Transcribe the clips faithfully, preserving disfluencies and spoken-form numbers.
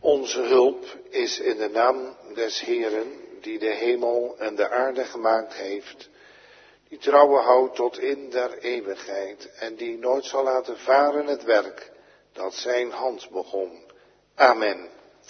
Onze hulp is in de naam des Heeren, die de hemel en de aarde gemaakt heeft, die trouwe houdt tot in der eeuwigheid en die nooit zal laten varen het werk dat zijn hand begon. Amen.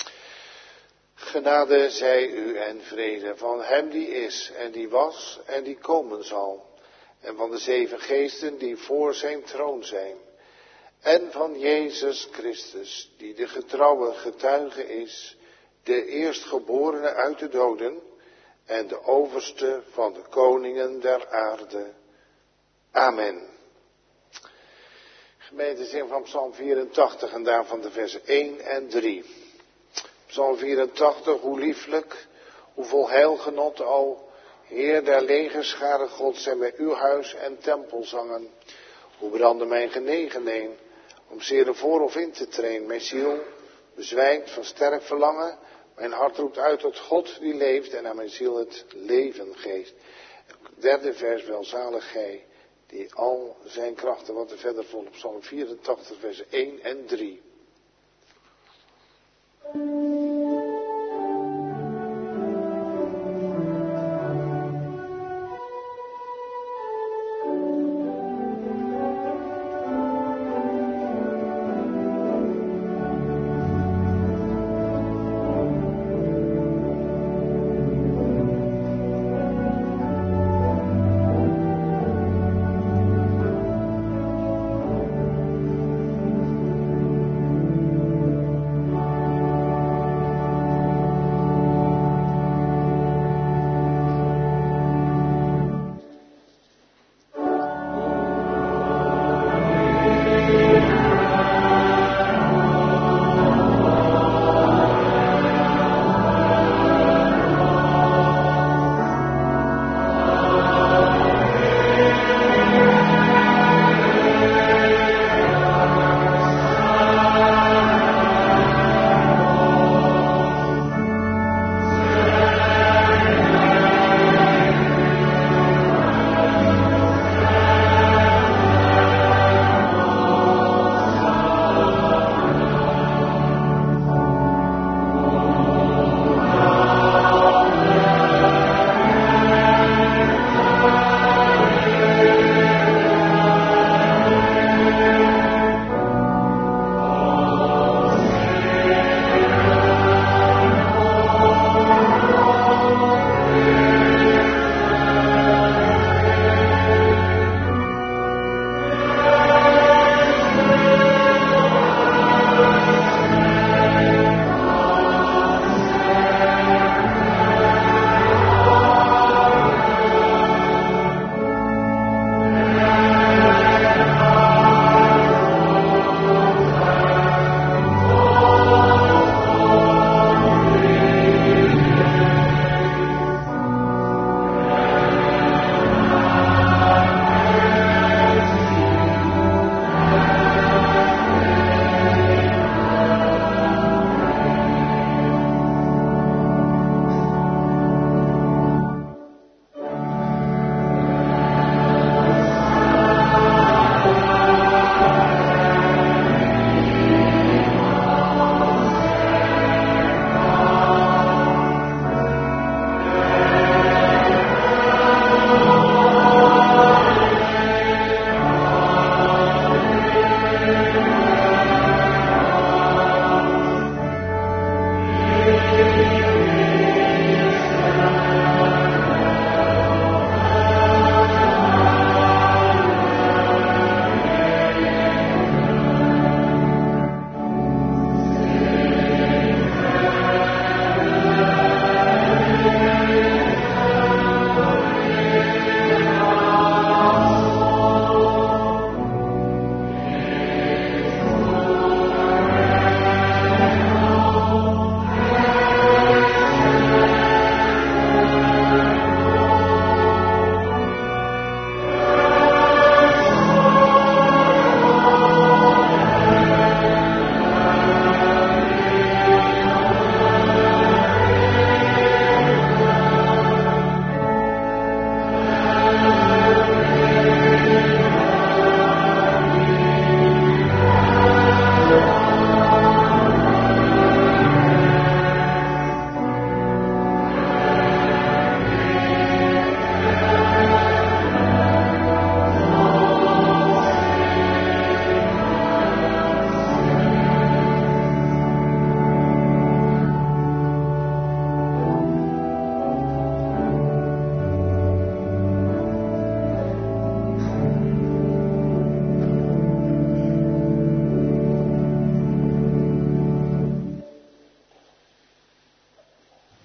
Genade zij u en vrede van hem die is en die was en die komen zal, en van de zeven geesten die voor zijn troon zijn, en van Jezus Christus, die de getrouwe getuige is, de eerstgeborene uit de doden en de overste van de koningen der aarde. Amen. Gemeente, zing van Psalm vierentachtig en daarvan de versen één en drie. Psalm vierentachtig, hoe lieflijk, hoe vol heilgenot, o Heer der legerscharen God, zijn bij uw huis en tempel zangen. Hoe brandde mijn genegenheid om zeer voor of in te treden. Mijn ziel bezwijkt van sterk verlangen. Mijn hart roept uit tot God die leeft en aan mijn ziel het leven geeft. Derde vers, welzalig gij, die al zijn krachten, wat er verder volgt op Psalm vierentachtig, vers één en drie.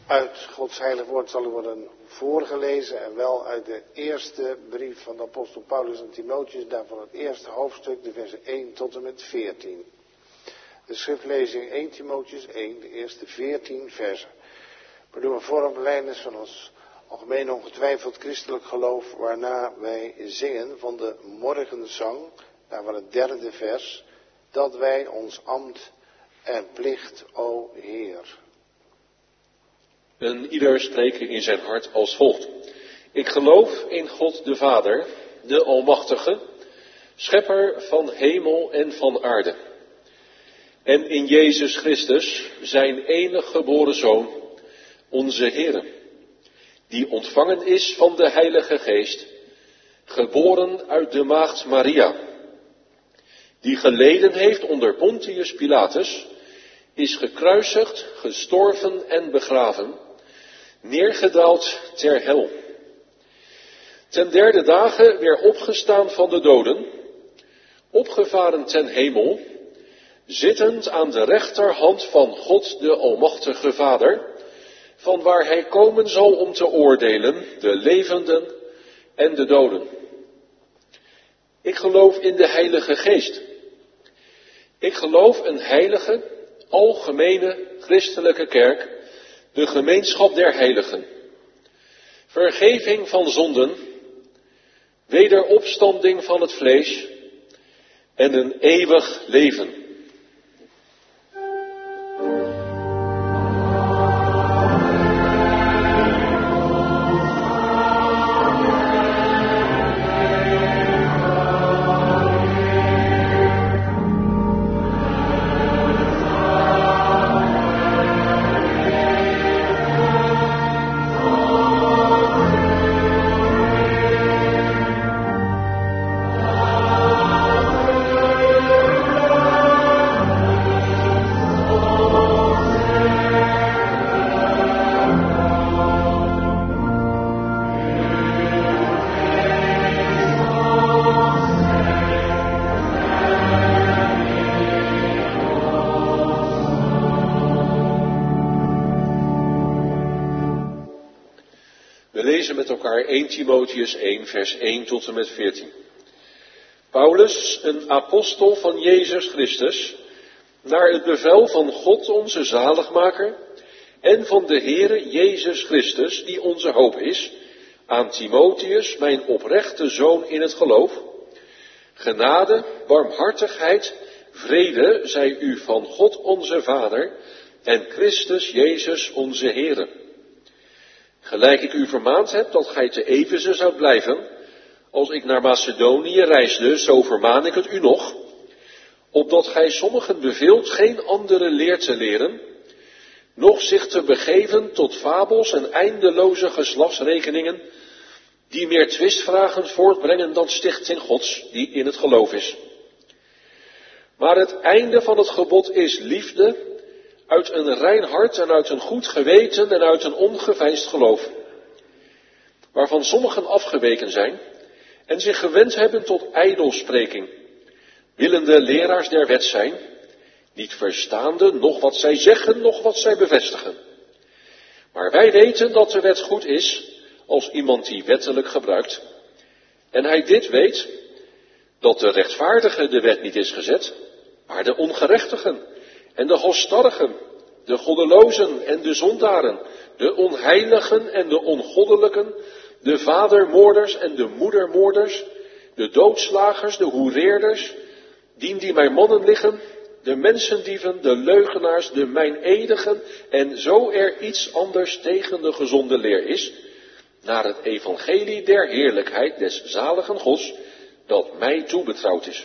Uit Gods heilig woord zal u worden voorgelezen en wel uit de eerste brief van de apostel Paulus aan Timotheus, daarvan het eerste hoofdstuk, de versen één tot en met veertien. De schriftlezing eerste Timotheus één, de eerste veertien versen. Waardoor een vormlijn is van ons algemeen ongetwijfeld christelijk geloof, waarna wij zingen van de morgenzang, daarvan het derde vers, dat wij ons ambt en plicht, o Heer. En ieder spreken in zijn hart als volgt. Ik geloof in God de Vader, de Almachtige, schepper van hemel en van aarde. En in Jezus Christus, zijn enige geboren Zoon, onze Heere, die ontvangen is van de Heilige Geest, geboren uit de maagd Maria, die geleden heeft onder Pontius Pilatus, is gekruisigd, gestorven en begraven, neergedaald ter hel. Ten derde dagen weer opgestaan van de doden, opgevaren ten hemel, zittend aan de rechterhand van God de Almachtige Vader, van waar hij komen zal om te oordelen de levenden en de doden. Ik geloof in de Heilige Geest. Ik geloof een heilige, algemene christelijke kerk, de gemeenschap der heiligen, vergeving van zonden, wederopstanding van het vlees en een eeuwig leven. eerste Timotheus één, vers één tot en met veertien. Paulus, een apostel van Jezus Christus, naar het bevel van God onze zaligmaker en van de Heere Jezus Christus, die onze hoop is, aan Timotheus, mijn oprechte zoon in het geloof, genade, barmhartigheid, vrede zij u van God onze Vader en Christus Jezus onze Heere. Gelijk ik u vermaand heb dat gij te Efeze zoudt blijven, als ik naar Macedonië reisde, zo vermaan ik het u nog, opdat gij sommigen beveelt geen andere leer te leren, noch zich te begeven tot fabels en eindeloze geslachtsrekeningen, die meer twistvragen voortbrengen dan stichting Gods, die in het geloof is. Maar het einde van het gebod is liefde, uit een rein hart en uit een goed geweten en uit een ongeveinsd geloof, waarvan sommigen afgeweken zijn en zich gewend hebben tot ijdelspreking, willende leraars der wet zijn, niet verstaande nog wat zij zeggen, nog wat zij bevestigen. Maar wij weten dat de wet goed is, als iemand die wettelijk gebruikt, en hij dit weet, dat de rechtvaardige de wet niet is gezet, maar de ongerechtigen en de halsstarrigen, de goddelozen en de zondaren, de onheiligen en de ongoddelijken, de vadermoorders en de moedermoorders, de doodslagers, de hoereerders, dien die bij mannen liggen, de mensendieven, de leugenaars, de mijnedigen, en zo er iets anders tegen de gezonde leer is, naar het evangelie der heerlijkheid des zaligen Gods, dat mij toebetrouwd is.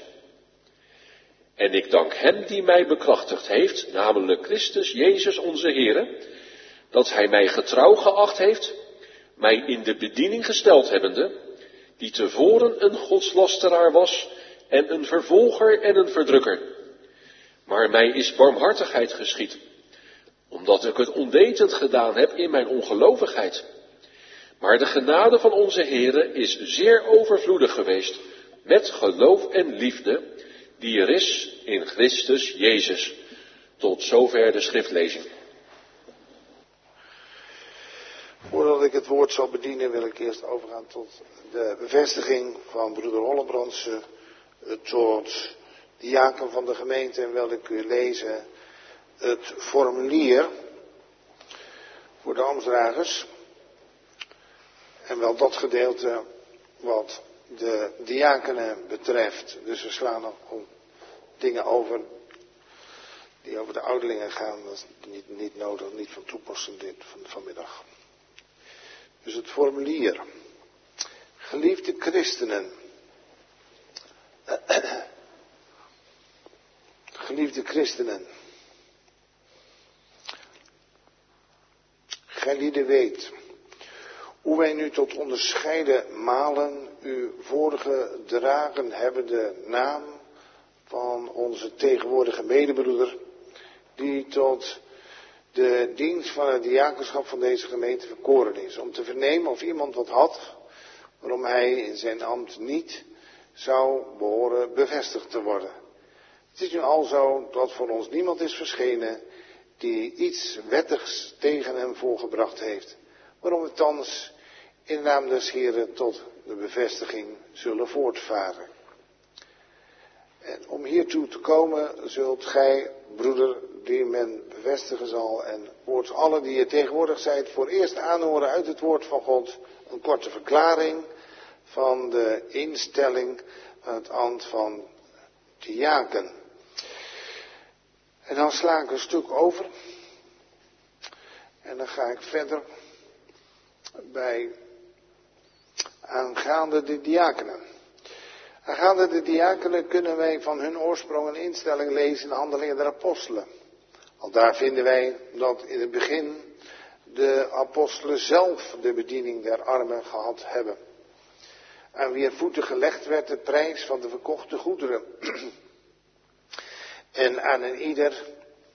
En ik dank hem die mij bekrachtigd heeft, namelijk Christus Jezus onze Heere, dat hij mij getrouw geacht heeft, mij in de bediening gesteld hebbende, die tevoren een godslasteraar was en een vervolger en een verdrukker. Maar mij is barmhartigheid geschied, omdat ik het onwetend gedaan heb in mijn ongelovigheid. Maar de genade van onze Heere is zeer overvloedig geweest, met geloof en liefde, die er is in Christus Jezus. Tot zover de schriftlezing. ik het woord zal bedienen, wil ik eerst overgaan tot de bevestiging van broeder Hollebrandse tot diaken van de gemeente. En wil ik u lezen het formulier voor de ambtsdragers. En wel dat gedeelte wat de diakenen betreft. Dus we slaan nog dingen over die over de ouderlingen gaan. Dat is niet, niet nodig, niet van toepassing dit van vanmiddag. Dus het formulier. Geliefde christenen. Geliefde christenen. Gijlieden weet hoe wij nu tot onderscheiden malen uw voorgedragen hebben de naam van onze tegenwoordige medebroeder, die tot de dienst van het diakenschap van deze gemeente verkoren is, om te vernemen of iemand wat had, waarom hij in zijn ambt niet zou behoren bevestigd te worden. Het is nu al zo dat voor ons niemand is verschenen die iets wettigs tegen hem voorgebracht heeft, waarom we thans in de naam des Heren tot de bevestiging zullen voortvaren. En om hiertoe te komen zult gij, broeder, die men bevestigen zal, en woord allen die hier tegenwoordig zijn, voor eerst aanhoren uit het woord van God een korte verklaring van de instelling van het ambt van diaken. En dan sla ik een stuk over en dan ga ik verder bij aangaande de diakenen. Aangaande de diakenen kunnen wij van hun oorsprong en instelling lezen in Handelingen der Apostelen. Al daar vinden wij dat in het begin de apostelen zelf de bediening der armen gehad hebben. Aan wier voeten gelegd werd de prijs van de verkochte goederen. En aan een ieder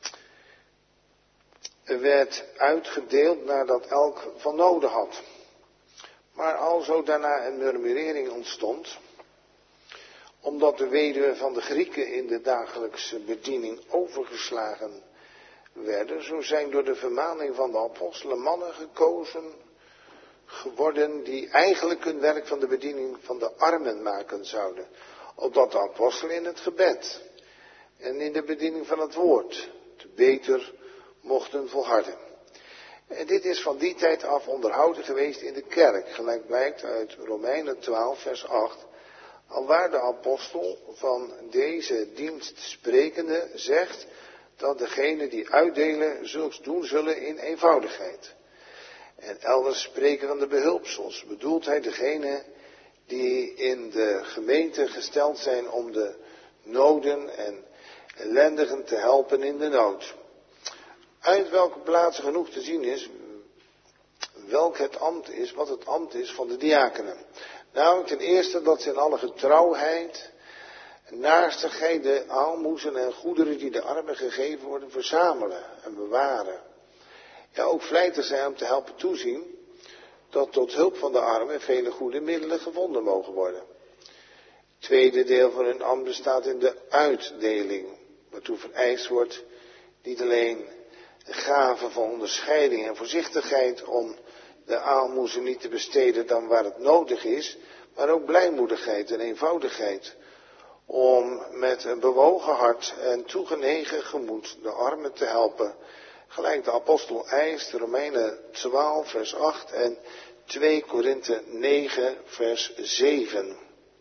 werd uitgedeeld nadat elk van noden had. Maar alzo daarna een murmurering ontstond, omdat de weduwen van de Grieken in de dagelijkse bediening overgeslagen werden, zo zijn door de vermaning van de apostelen mannen gekozen geworden die eigenlijk hun werk van de bediening van de armen maken zouden, opdat de apostelen in het gebed en in de bediening van het woord te beter mochten volharden. En dit is van die tijd af onderhouden geweest in de kerk, gelijk blijkt uit Romeinen twaalf vers acht, alwaar de apostel van deze dienst sprekende zegt dat degenen die uitdelen zulks doen zullen in eenvoudigheid. En elders spreken van de behulpsels, bedoelt hij degenen die in de gemeente gesteld zijn om de noden en ellendigen te helpen in de nood. Uit welke plaatsen genoeg te zien is welk het ambt is, wat het ambt is van de diakenen. Nou, ten eerste dat ze in alle getrouwheid, naastigheid, de aalmoezen en goederen die de armen gegeven worden, verzamelen en bewaren. Ja, ook vlijtig zijn om te helpen toezien dat tot hulp van de armen vele goede middelen gevonden mogen worden. Het tweede deel van hun ambt bestaat in de uitdeling, waartoe vereist wordt niet alleen de gave van onderscheiding en voorzichtigheid om de aalmoezen niet te besteden dan waar het nodig is, maar ook blijmoedigheid en eenvoudigheid om met een bewogen hart en toegenegen gemoed de armen te helpen, gelijk de apostel eist, Romeinen twaalf vers acht en twee Korinthe negen vers zeven.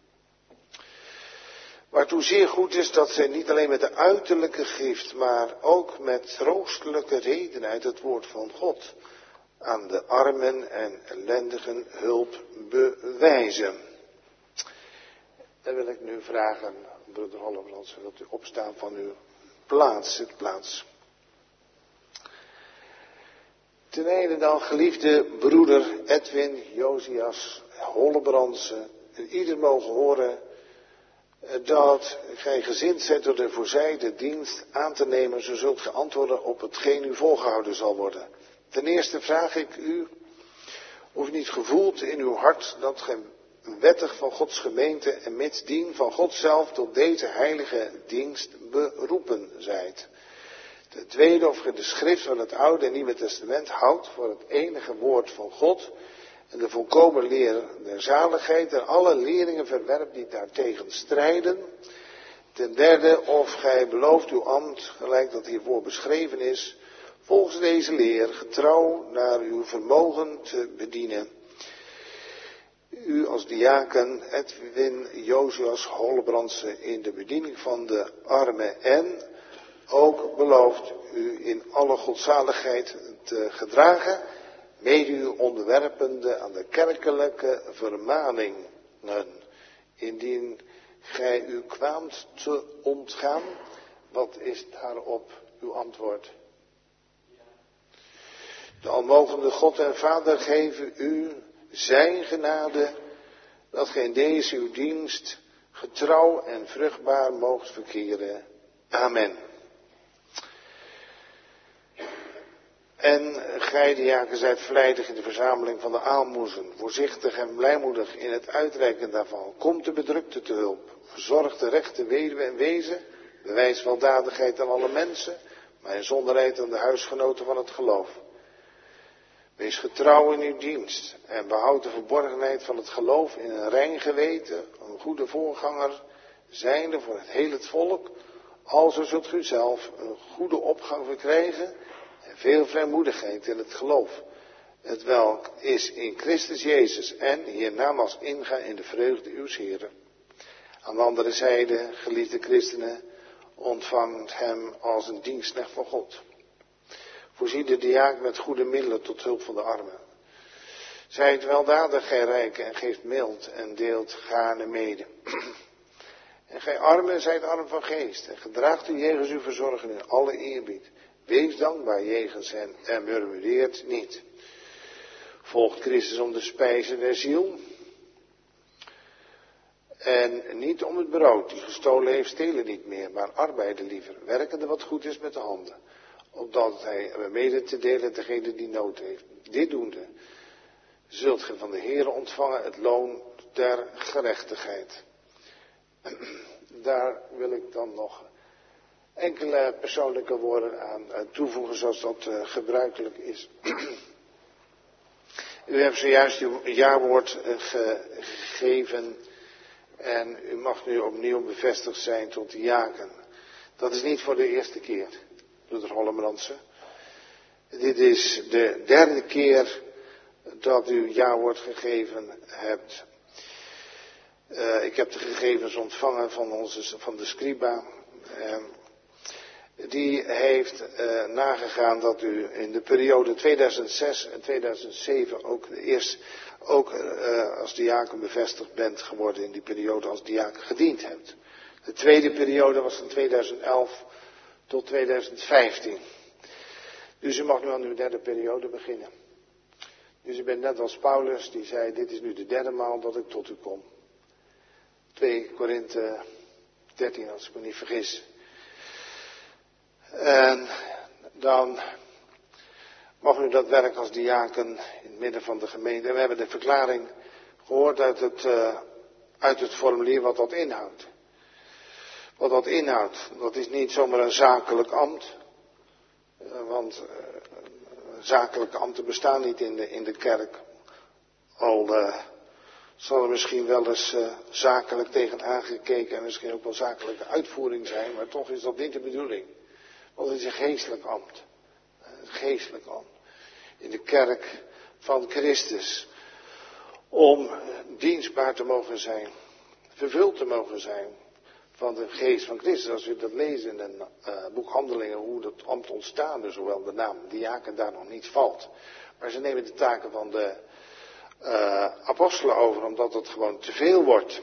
Waartoe zeer goed is dat zij niet alleen met de uiterlijke gift, maar ook met troostelijke reden uit het woord van God aan de armen en ellendigen hulp bewijzen. Dan wil ik nu vragen, broeder Hollebrandse, wilt u opstaan van uw plaats, zitplaats. Ten einde dan, geliefde broeder Edwin Josias Hollebrandse, en ieder mogen horen dat gij gezind zijt door de voorzijde dienst aan te nemen, zo zult ge antwoorden op hetgeen u voorgehouden zal worden. Ten eerste vraag ik u, of u niet gevoelt in uw hart dat gij wettig van Gods gemeente en mitsdien van God zelf tot deze heilige dienst beroepen zijt. Ten tweede, of ge de schrift van het Oude en Nieuwe Testament houdt voor het enige woord van God en de volkomen leer der zaligheid en alle leringen verwerpt die daartegen strijden. Ten derde, of gij belooft uw ambt, gelijk dat hiervoor beschreven is, volgens deze leer getrouw naar uw vermogen te bedienen. U als diaken Edwin Josias Hollebrandse in de bediening van de armen en ook belooft u in alle godzaligheid te gedragen, mede u onderwerpende aan de kerkelijke vermaningen, indien gij u kwaamt te ontgaan. Wat is daarop uw antwoord? De almogende God en Vader geven u zijn genade, dat gij in deze uw dienst getrouw en vruchtbaar moogt verkeren. Amen. En gij, diaken, zijt vlijtig in de verzameling van de aalmoezen, voorzichtig en blijmoedig in het uitreiken daarvan. Komt de bedrukte te hulp, verzorg de rechte weduwe en wezen, bewijs weldadigheid aan alle mensen, maar in zonderheid aan de huisgenoten van het geloof. Wees getrouw in uw dienst en behoud de verborgenheid van het geloof in een rein geweten, een goede voorganger, zijnde voor het hele volk, alzo zult u zelf een goede opgang verkrijgen en veel vrijmoedigheid in het geloof, het welk is in Christus Jezus en hiernamaals ingaan in de vreugde uws Heren. Aan de andere zijde, geliefde christenen, ontvangt hem als een dienstknecht van God. Voorzie de diaken met goede middelen tot hulp van de armen. Zijt weldadig, gij rijken, en geeft mild en deelt gaarne mede. En gij armen, zijt arm van geest, en gedraagt u jegens uw verzorgen in alle eerbied. Wees dankbaar jegens hen, en murmureert niet. Volgt Christus om de spijzen der ziel, en niet om het brood, die gestolen heeft, stelen niet meer, maar arbeiden liever, werkende wat goed is met de handen, opdat hij mede te delen degene die nood heeft. Dit doende, zult ge van de Heere ontvangen het loon der gerechtigheid. Daar wil ik dan nog enkele persoonlijke woorden aan toevoegen, zoals dat uh, gebruikelijk is. U hebt zojuist uw jaarwoord uh, gegeven en u mag nu opnieuw bevestigd zijn tot diaken. Dat is niet voor de eerste keer, broeder Hollebrandse. Dit is de derde keer dat u jaarwoord gegeven hebt. Uh, ik heb de gegevens ontvangen van, onze, van de scriba. Uh, die heeft uh, nagegaan dat u in de periode tweeduizend zes en tweeduizend zeven ook eerst ook uh, als diaken bevestigd bent geworden, in die periode als diaken gediend hebt. De tweede periode was van tweeduizend elf tot tweeduizend vijftien. Dus u mag nu aan uw derde periode beginnen. Dus u bent net als Paulus, die zei, dit is nu de derde maal dat ik tot u kom. twee Korinthe dertien, als ik me niet vergis. En dan mag u dat werk als diaken in het midden van de gemeente. En we hebben de verklaring gehoord uit het, uh, uit het formulier wat dat inhoudt. Wat dat inhoudt, dat is niet zomaar een zakelijk ambt. Uh, want uh, zakelijke ambten bestaan niet in de, in de kerk. Al uh, zal er misschien wel eens uh, zakelijk tegen aangekeken en misschien ook wel zakelijke uitvoering zijn. Maar toch is dat niet de bedoeling. Want het is een geestelijk ambt. Een geestelijk ambt. In de kerk van Christus. Om dienstbaar te mogen zijn. Vervuld te mogen zijn van de geest van Christus. Als u dat leest in een uh, boek Handelingen, hoe dat ambt ontstaan is, hoewel de naam diaken daar nog niet valt. Maar ze nemen de taken van de uh, apostelen over, omdat het gewoon te veel wordt.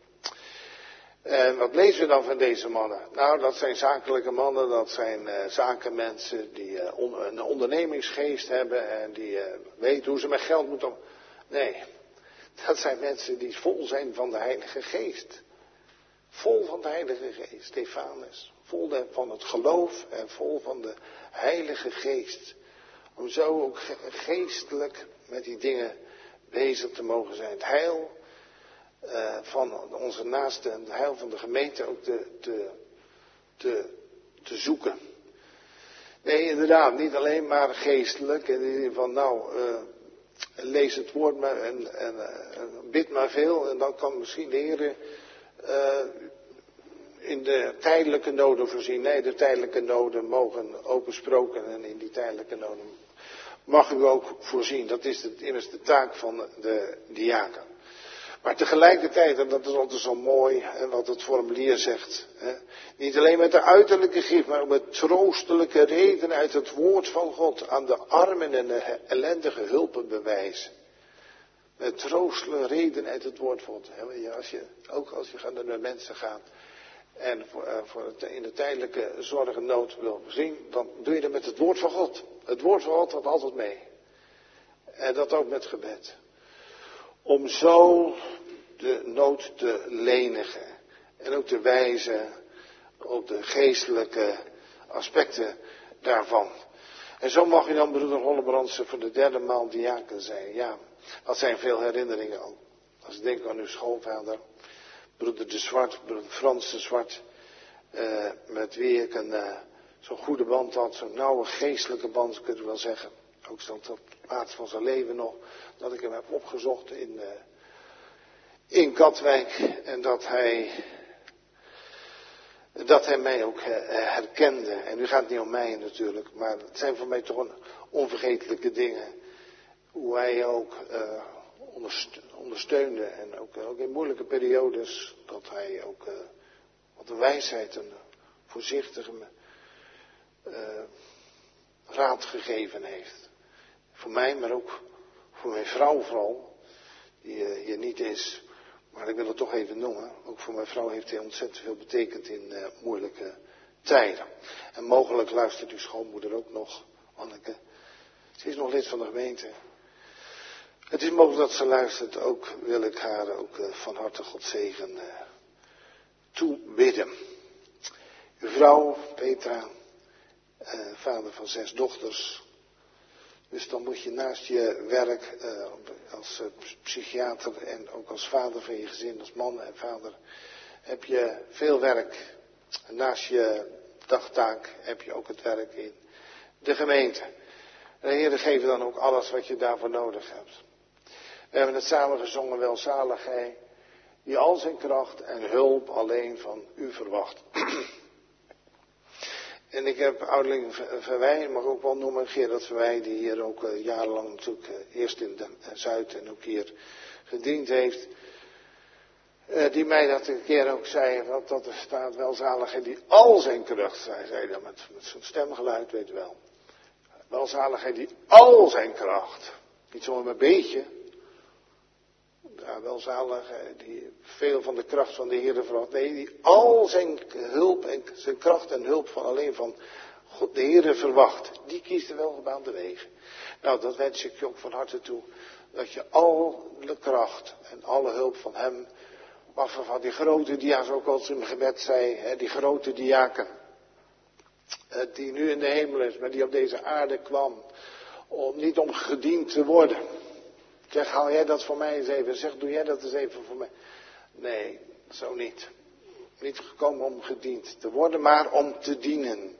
En wat lezen we dan van deze mannen? Nou, dat zijn zakelijke mannen, dat zijn uh, zakenmensen die uh, on, een ondernemingsgeest hebben en die uh, weten hoe ze met geld moeten om. Nee, dat zijn mensen die vol zijn van de Heilige Geest. Vol van de Heilige Geest, Stefanus. Vol de, van het geloof en vol van de Heilige Geest. Om zo ook geestelijk met die dingen bezig te mogen zijn. Het heil uh, van onze naasten en het heil van de gemeente ook te, te, te, te zoeken. Nee, inderdaad, niet alleen maar geestelijk. In de zin van, nou, uh, lees het woord maar en, en uh, bid maar veel. En dan kan misschien de Heer uh, in de tijdelijke noden voorzien. Nee, de tijdelijke noden mogen opengesproken. En in die tijdelijke noden mag u ook voorzien. Dat is de, immers de taak van de diaken. Maar tegelijkertijd, en dat is altijd zo mooi, hè, wat het formulier zegt. Hè, niet alleen met de uiterlijke gift, maar met troostelijke reden uit het woord van God aan de armen en de ellendige hulpen bewijzen. Met troostelijke reden uit het woord van God. Hè, als je, ook als je naar de mensen gaat en voor, uh, voor het, in de tijdelijke zorg en nood wil voorzien, dan doe je dat met het woord van God. Het woord van God gaat altijd mee. En dat ook met gebed. Om zo de nood te lenigen. En ook te wijzen op de geestelijke aspecten daarvan. En zo mag je dan broeder Hollebrandse voor de derde maal diaken zijn. Ja, dat zijn veel herinneringen ook. Als ik denk aan uw schoolvader. Broeder de Zwart, broeder Frans de Zwart. Uh, met wie ik een uh, zo'n goede band had. Zo'n nauwe geestelijke band, kunt u wel zeggen. Ook stond op de plaats van zijn leven nog. Dat ik hem heb opgezocht in, uh, in Katwijk. En dat hij, dat hij mij ook uh, herkende. En nu gaat het niet om mij natuurlijk. Maar het zijn voor mij toch een onvergetelijke dingen. Hoe hij ook uh, ondersteunde. En ook, ook in moeilijke periodes. Dat hij ook uh, wat een wijsheid en voorzichtige uh, raad gegeven heeft. Voor mij, maar ook voor mijn vrouw vooral, die uh, hier niet is. Maar ik wil het toch even noemen. Ook voor mijn vrouw heeft hij ontzettend veel betekend in uh, moeilijke tijden. En mogelijk luistert uw schoonmoeder ook nog, Anneke. Ze is nog lid van de gemeente. Het is mogelijk dat ze luistert. Ook wil ik haar ook uh, van harte God zegen uh, toebidden. Uw vrouw, Petra, uh, vader van zes dochters. Dus dan moet je naast je werk uh, als uh, psychiater en ook als vader van je gezin, als man en vader, heb je veel werk. En naast je dagtaak heb je ook het werk in de gemeente. En de Heer geeft dan ook alles wat je daarvoor nodig hebt. We hebben het samen gezongen, welzalig hij, die al zijn kracht en hulp alleen van u verwacht. En ik heb ouderling Verwij, mag ik ook wel noemen, Gerard Verwij, die hier ook uh, jarenlang natuurlijk uh, eerst in de uh, Zuid en ook hier gediend heeft. Uh, die mij dat een keer ook zei, want dat er staat welzaligheid die al zijn kracht, hij zei dat met, met zijn stemgeluid, weet u wel. Welzaligheid die al zijn kracht, niet zomaar een beetje. Ja, welzaligheid die veel van de kracht van de Heer verwacht. Nee, die al zijn hulp en zijn kracht en hulp van alleen van God, de Heer verwacht. Die kiest de welgebaande wegen. Nou, dat wens ik je ook van harte toe. Dat je alle kracht en alle hulp van hem, maar van die grote dia's ook als in mijn gebed zei, hè, die grote diaken, die nu in de hemel is, maar die op deze aarde kwam, om niet om gediend te worden. Zeg, haal jij dat voor mij eens even. Zeg, doe jij dat eens even voor mij. Nee, zo niet. Niet gekomen om gediend te worden, maar om te dienen.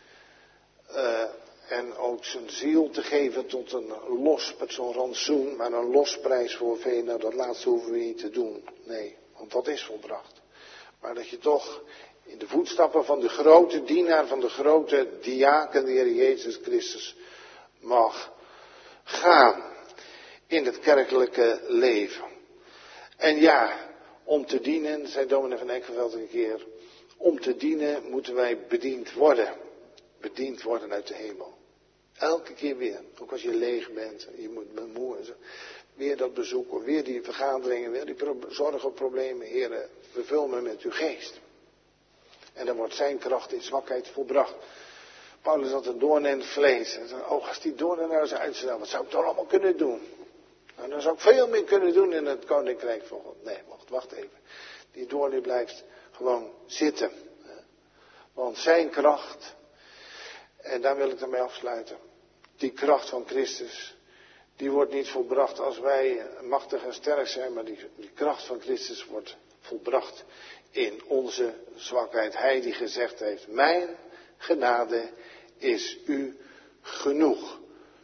Uh, en ook zijn ziel te geven tot een los, met zo'n rantsoen, maar een losprijs voor velen. Nou, dat laatste hoeven we niet te doen. Nee, want dat is volbracht. Maar dat je toch in de voetstappen van de grote dienaar, van de grote diaken, de Heer Jezus Christus, mag gaan. In het kerkelijke leven. En ja, om te dienen, zei dominee van Enkenveld een keer, om te dienen moeten wij bediend worden. Bediend worden uit de hemel. Elke keer weer, ook als je leeg bent, je moet moe en zo. Weer dat bezoeken, weer die vergaderingen, weer die pro- zorgen, problemen. Heere, vervul me met uw geest. En dan wordt zijn kracht in zwakheid volbracht. Paulus had een doorn in het vlees. En zei, oh, als die doorn er nou eens uitstaan, wat zou ik dan allemaal kunnen doen? Nou, dan zou ik veel meer kunnen doen in het koninkrijk van God. Nee, wacht, wacht even. Die doorn die blijft gewoon zitten. Want zijn kracht, en daar wil ik ermee afsluiten. Die kracht van Christus, die wordt niet volbracht als wij machtig en sterk zijn. Maar die, die kracht van Christus wordt volbracht in onze zwakheid. Hij die gezegd heeft, mijn genade is u genoeg.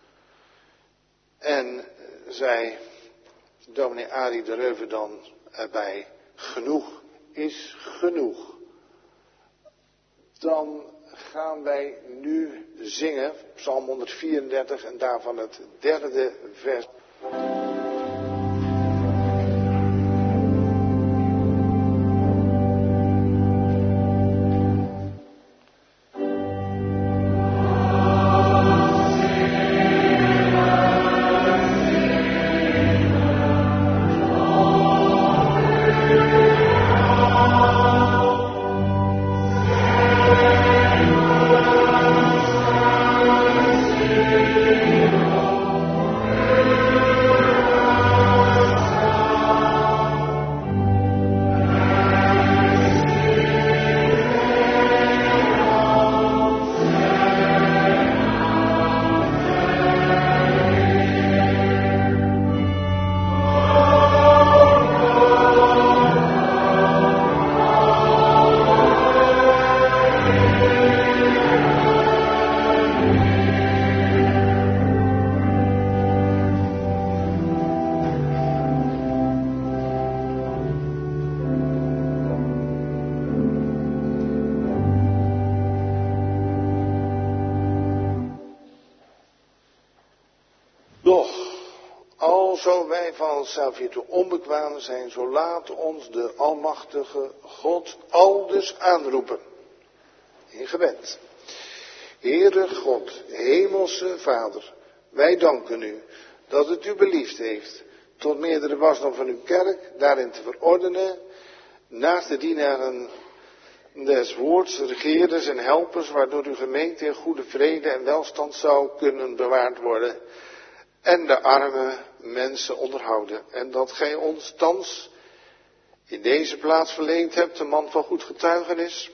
En zei dominee Arie de Reuver dan erbij, genoeg is genoeg. Dan gaan wij nu zingen, Psalm honderdvierendertig en daarvan het derde vers. Zo wij van onszelf hiertoe onbekwaam zijn, zo laat ons de almachtige God aldus aanroepen. In gebed. Heere God, hemelse Vader, wij danken u dat het u beliefd heeft tot meerdere wasdom van uw kerk daarin te verordenen, naast de dienaren des woords, regeerders en helpers, waardoor uw gemeente in goede vrede en welstand zou kunnen bewaard worden en de arme mensen onderhouden. En dat gij ons thans in deze plaats verleend hebt, een man van goed getuigenis,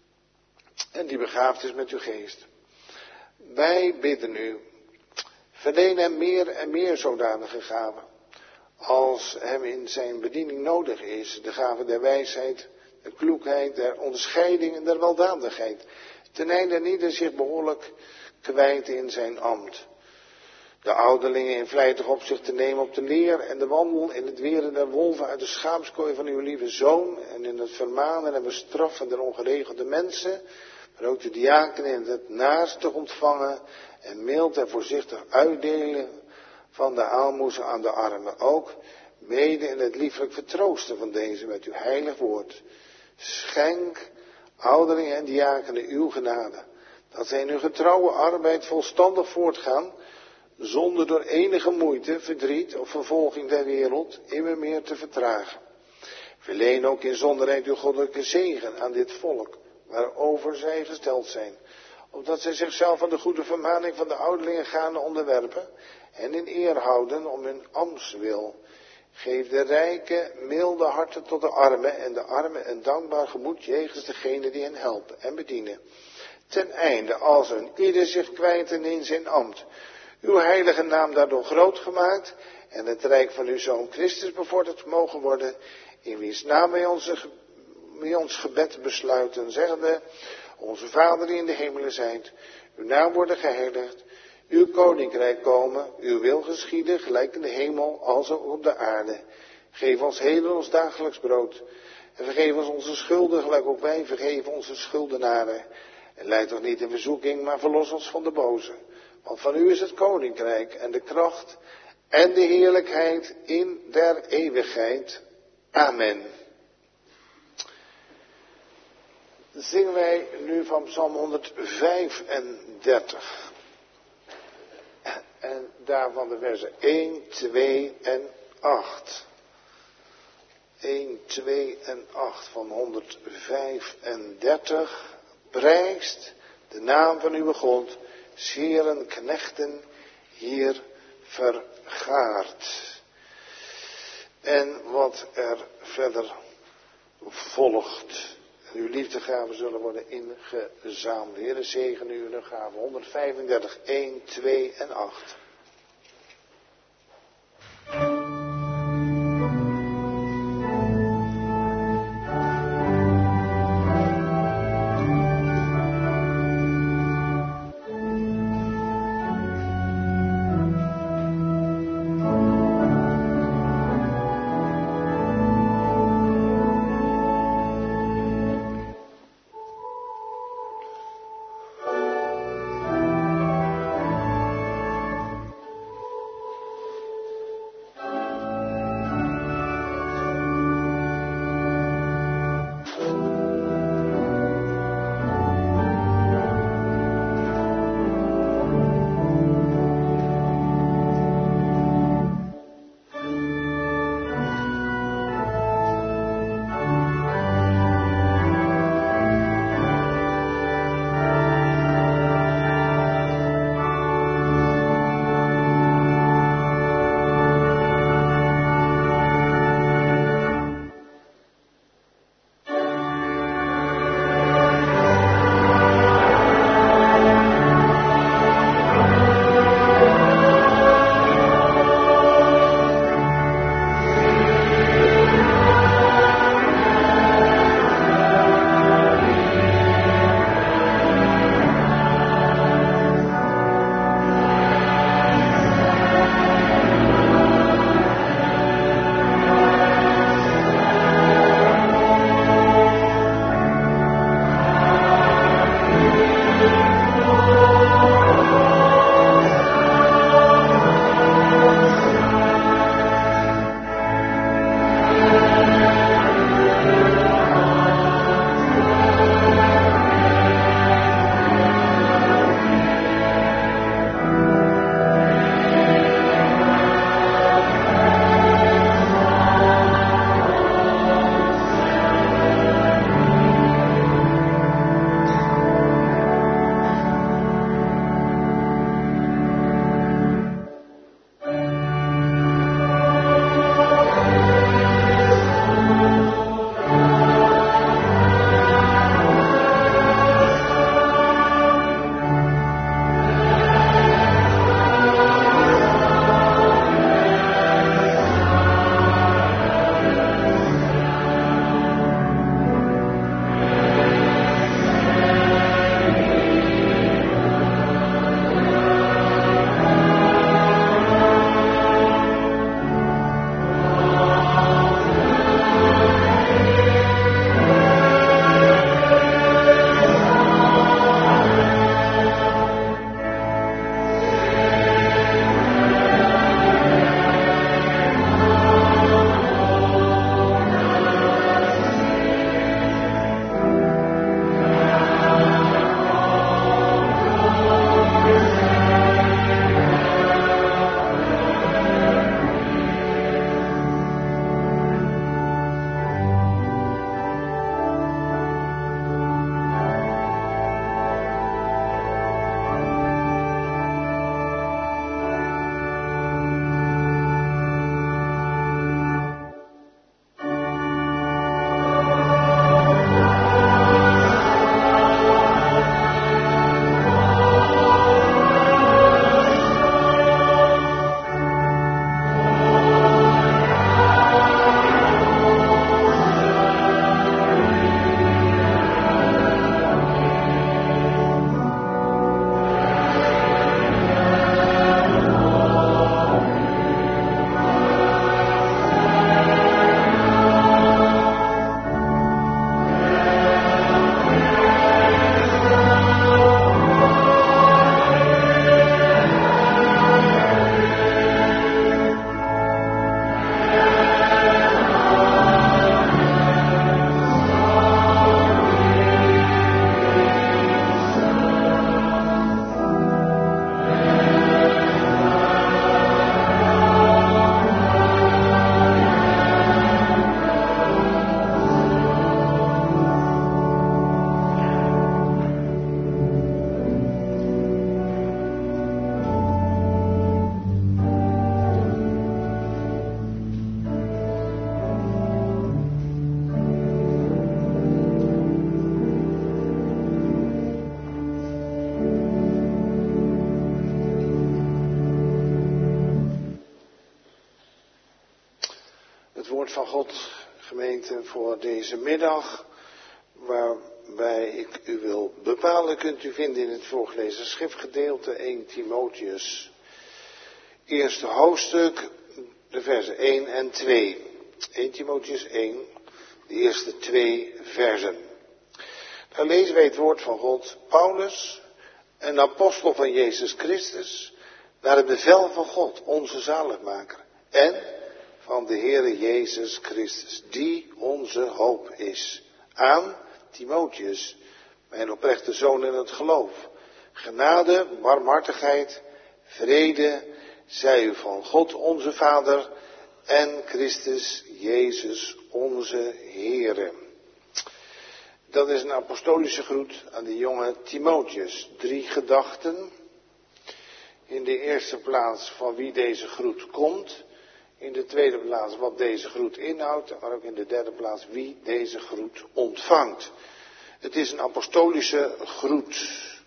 en die begaafd is met uw geest. Wij bidden u, verleen hem meer en meer zodanige gaven, als hem in zijn bediening nodig is, de gave der wijsheid, de kloekheid, der onderscheiding en der weldadigheid, ten einde niet zich behoorlijk kwijt in zijn ambt. De ouderlingen in vlijtig opzicht te nemen op de leer en de wandel in het weren der wolven uit de schaapskooi van uw lieve zoon en in het vermanen en bestraffen der ongeregelde mensen, maar ook de diakenen in het naastig ontvangen en mild en voorzichtig uitdelen van de aalmoezen aan de armen, ook mede in het lieflijk vertroosten van deze met uw heilig woord. Schenk ouderlingen en diakenen uw genade, dat zij in hun getrouwe arbeid volstandig voortgaan, zonder door enige moeite, verdriet of vervolging der wereld immer meer te vertragen. Verleen ook in zonderheid uw goddelijke zegen aan dit volk, waarover zij gesteld zijn, opdat zij zichzelf aan de goede vermaning van de ouderlingen gaande onderwerpen en in eer houden om hun ambtswil. Geef de rijke, milde harten tot de armen en de armen een dankbaar gemoed jegens degene die hen helpen en bedienen. Ten einde, als een ieder zich kwijten in zijn ambt, uw heilige naam daardoor groot gemaakt en het rijk van uw Zoon Christus bevorderd mogen worden, in wiens naam wij, onze, wij ons gebed besluiten, zeggende, onze Vader die in de hemelen zijt, uw naam worden geheiligd, uw koninkrijk komen, uw wil geschieden, gelijk in de hemel als ook op de aarde. Geef ons heden ons dagelijks brood en vergeef ons onze schulden, gelijk ook wij vergeven onze schuldenaren. En leid ons niet in verzoeking, maar verlos ons van de boze. Want van u is het koninkrijk en de kracht en de heerlijkheid in der eeuwigheid. Amen. Zingen wij nu van Psalm honderdvijfendertig. En daarvan de versen één, twee en acht. één, twee en acht van honderdvijfendertig. Prijst de naam van uw God, scheren knechten hier vergaard. En wat er verder volgt. Uw liefdegaven zullen worden ingezameld. Heere, zegen u uw gaven. honderdvijfendertig, één, twee en acht. woord van God, gemeente, voor deze middag, waarbij ik u wil bepalen, kunt u vinden in het voorgelezen schriftgedeelte eerste Timotheus, eerste hoofdstuk, de versen één en twee. eerste Timotheus één, de eerste twee versen. Daar lezen wij het woord van God. Paulus, een apostel van Jezus Christus, naar het bevel van God, onze zaligmaker, en van de Heere Jezus Christus, die onze hoop is. Aan Timotheus, mijn oprechte zoon in het geloof. Genade, barmhartigheid, vrede, zij u van God onze Vader en Christus Jezus onze Heere. Dat is een apostolische groet aan de jonge Timotheus. Drie gedachten. In de eerste plaats van wie deze groet komt. In de tweede plaats wat deze groet inhoudt. Maar ook in de derde plaats wie deze groet ontvangt. Het is een apostolische groet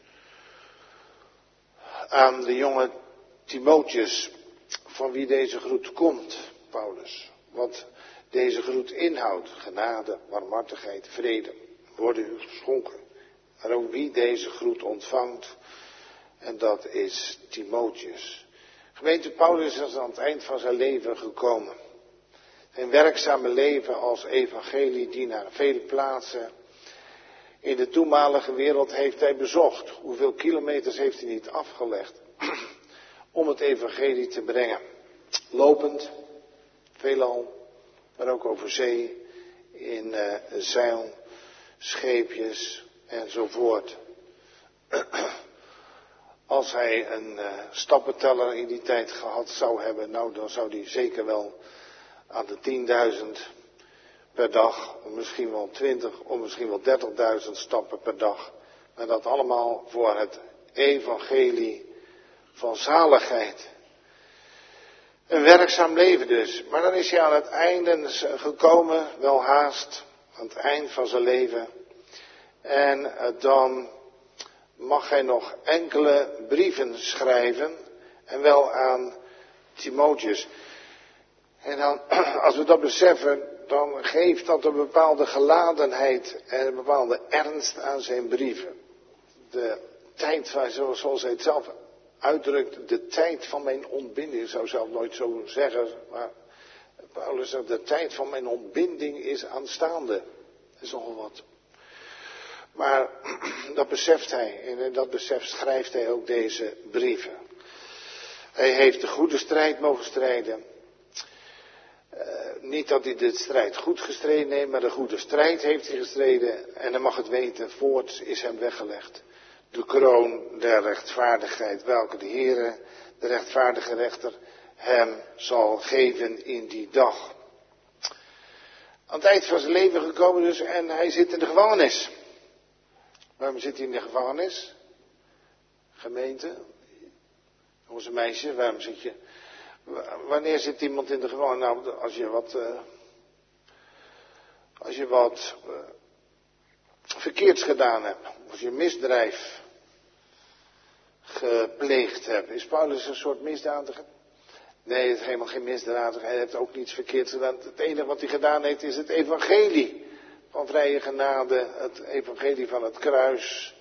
aan de jonge Timotheus. Van wie deze groet komt, Paulus. Wat deze groet inhoudt. Genade, barmhartigheid, vrede. Worden u geschonken. Maar ook wie deze groet ontvangt. En dat is Timotheus. Gemeente, Paulus is aan het eind van zijn leven gekomen. Zijn werkzame leven als evangeliedienaar. Vele plaatsen in de toenmalige wereld heeft hij bezocht. Hoeveel kilometers heeft hij niet afgelegd om het evangelie te brengen. Lopend, veelal, maar ook over zee, in uh, zeil, scheepjes enzovoort. Als hij een uh, stappenteller in die tijd gehad zou hebben, nou dan zou hij zeker wel aan de tienduizend per dag, of misschien wel twintig, of misschien wel dertigduizend stappen per dag. Maar dat allemaal voor het evangelie van zaligheid. Een werkzaam leven dus. Maar dan is hij aan het einde gekomen, wel haast, aan het eind van zijn leven. En dan mag hij nog enkele brieven schrijven. En wel aan Timotheus. En dan, als we dat beseffen, dan geeft dat een bepaalde geladenheid en een bepaalde ernst aan zijn brieven. De tijd van, zoals hij het zelf uitdrukt, de tijd van mijn ontbinding. Ik zou zelf nooit zo zeggen, maar Paulus zegt, de tijd van mijn ontbinding is aanstaande. Dat is nogal wat. Maar dat beseft hij en in dat besef schrijft hij ook deze brieven. Hij heeft de goede strijd mogen strijden. Uh, niet dat hij de strijd goed gestreden heeft, maar de goede strijd heeft hij gestreden. En hij mag het weten, voorts is hem weggelegd. De kroon der rechtvaardigheid, welke de Heere, de rechtvaardige rechter, hem zal geven in die dag. Aan het eind van zijn leven gekomen dus en hij zit in de gevangenis. Waarom zit hij in de gevangenis? Gemeente, jongens en meisjes, waarom zit je? Wanneer zit iemand in de gevangenis? Nou, als je wat, uh, als je wat uh, verkeerds gedaan hebt, als je misdrijf gepleegd hebt. Is Paulus een soort misdadiger? Nee, het is helemaal geen misdadiger. Hij heeft ook niets verkeerds gedaan. Het enige wat hij gedaan heeft is het evangelie van vrije genade, het evangelie van het kruis,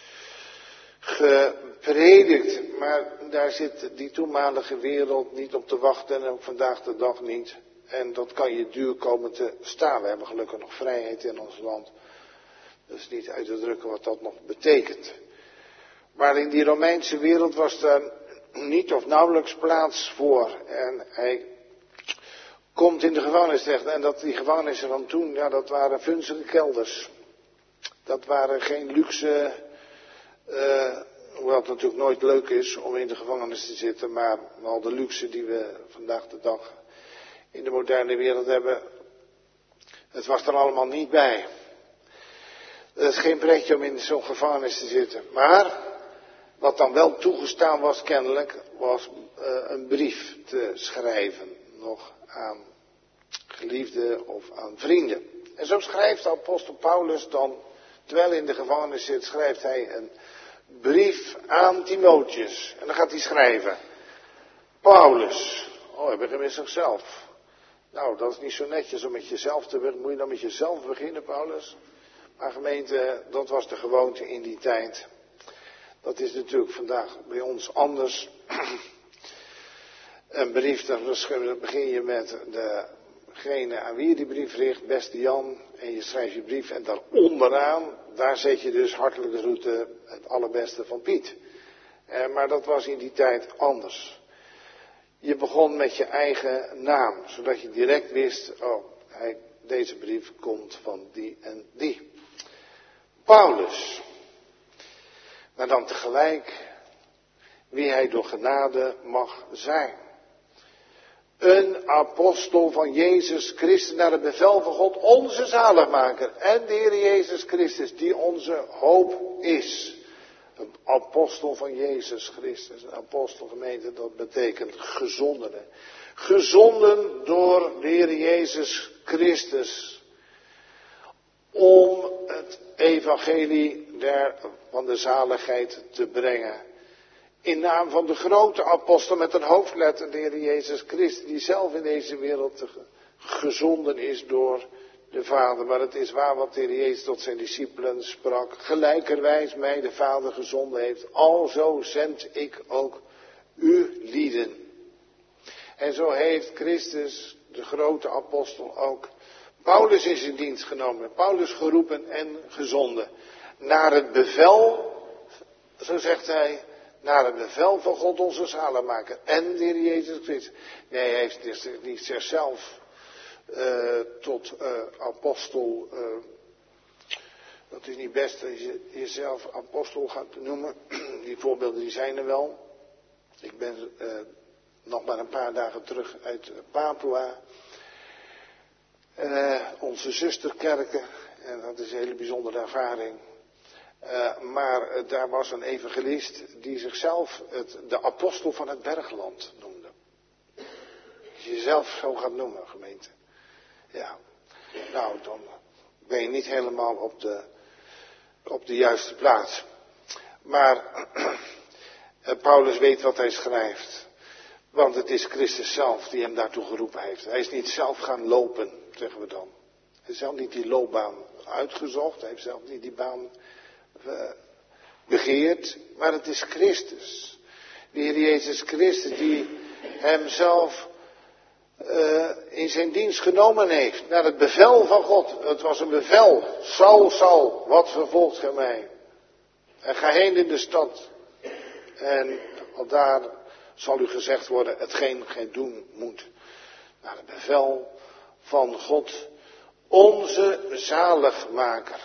gepredikt. Maar daar zit die toenmalige wereld niet op te wachten en ook vandaag de dag niet. En dat kan je duur komen te staan. We hebben gelukkig nog vrijheid in ons land. Dus niet uit te drukken wat dat nog betekent. Maar in die Romeinse wereld was daar niet of nauwelijks plaats voor. En hij komt in de gevangenis terecht. En dat die gevangenissen van toen, ja, dat waren vunzige kelders. Dat waren geen luxe, uh, hoewel het natuurlijk nooit leuk is om in de gevangenis te zitten. Maar al de luxe die we vandaag de dag in de moderne wereld hebben, het was er allemaal niet bij. Het is geen pretje om in zo'n gevangenis te zitten. Maar wat dan wel toegestaan was kennelijk, was uh, een brief te schrijven. Nog aan geliefden of aan vrienden. En zo schrijft de apostel Paulus dan, terwijl hij in de gevangenis zit, schrijft hij een brief aan Timotheus. En dan gaat hij schrijven. Paulus. Oh, hij begint met zichzelf. Nou, dat is niet zo netjes om met jezelf te beginnen. Moet je dan met jezelf beginnen, Paulus? Maar gemeente, dat was de gewoonte in die tijd. Dat is natuurlijk vandaag bij ons anders. Een brief, dan begin je met degene aan wie je die brief richt, beste Jan, en je schrijft je brief en daar onderaan, daar zet je dus hartelijke groeten, het allerbeste van Piet. Eh, maar dat was in die tijd anders. Je begon met je eigen naam, zodat je direct wist, oh, hij, deze brief komt van die en die. Paulus. Maar dan tegelijk wie hij door genade mag zijn. Een apostel van Jezus Christus naar het bevel van God, onze zaligmaker. En de Heer Jezus Christus, die onze hoop is. Een apostel van Jezus Christus. Een apostel, gemeente, dat betekent gezondene. Gezonden door de Heer Jezus Christus. Om het evangelie der, van de zaligheid te brengen. In naam van de grote apostel met een hoofdletter, de Heer Jezus Christus, die zelf in deze wereld gezonden is door de Vader. Maar het is waar wat de Heer Jezus tot zijn discipelen sprak. Gelijkerwijs mij de Vader gezonden heeft, alzo zend ik ook u lieden. En zo heeft Christus, de grote apostel, ook Paulus in zijn dienst genomen. Paulus geroepen en gezonden. Naar het bevel, zo zegt hij, naar het bevel van God onze zaligmaker en de Heer Jezus Christus. Nee, hij heeft dus niet zichzelf uh, tot uh, apostel, uh, dat is niet best dat je jezelf apostel gaat noemen. Die voorbeelden die zijn er wel. Ik ben uh, nog maar een paar dagen terug uit Papua. Uh, onze zusterkerken, en dat is een hele bijzondere ervaring. Uh, maar uh, daar was een evangelist die zichzelf het, de apostel van het bergland noemde. Als je jezelf zo gaat noemen, gemeente. Ja, nou dan ben je niet helemaal op de, op de juiste plaats. Maar uh, Paulus weet wat hij schrijft. Want het is Christus zelf die hem daartoe geroepen heeft. Hij is niet zelf gaan lopen, zeggen we dan. Hij heeft zelf niet die loopbaan uitgezocht. Hij heeft zelf niet die baan uh, begeerd. Maar het is Christus. De Heer Jezus Christus die hem zelf uh, in zijn dienst genomen heeft. Naar het bevel van God. Het was een bevel. Saul, Saul, wat vervolgt gij mij? En ga heen in de stad. En al daar zal u gezegd worden, hetgeen gij doen moet. Naar het bevel van God, onze zaligmaker.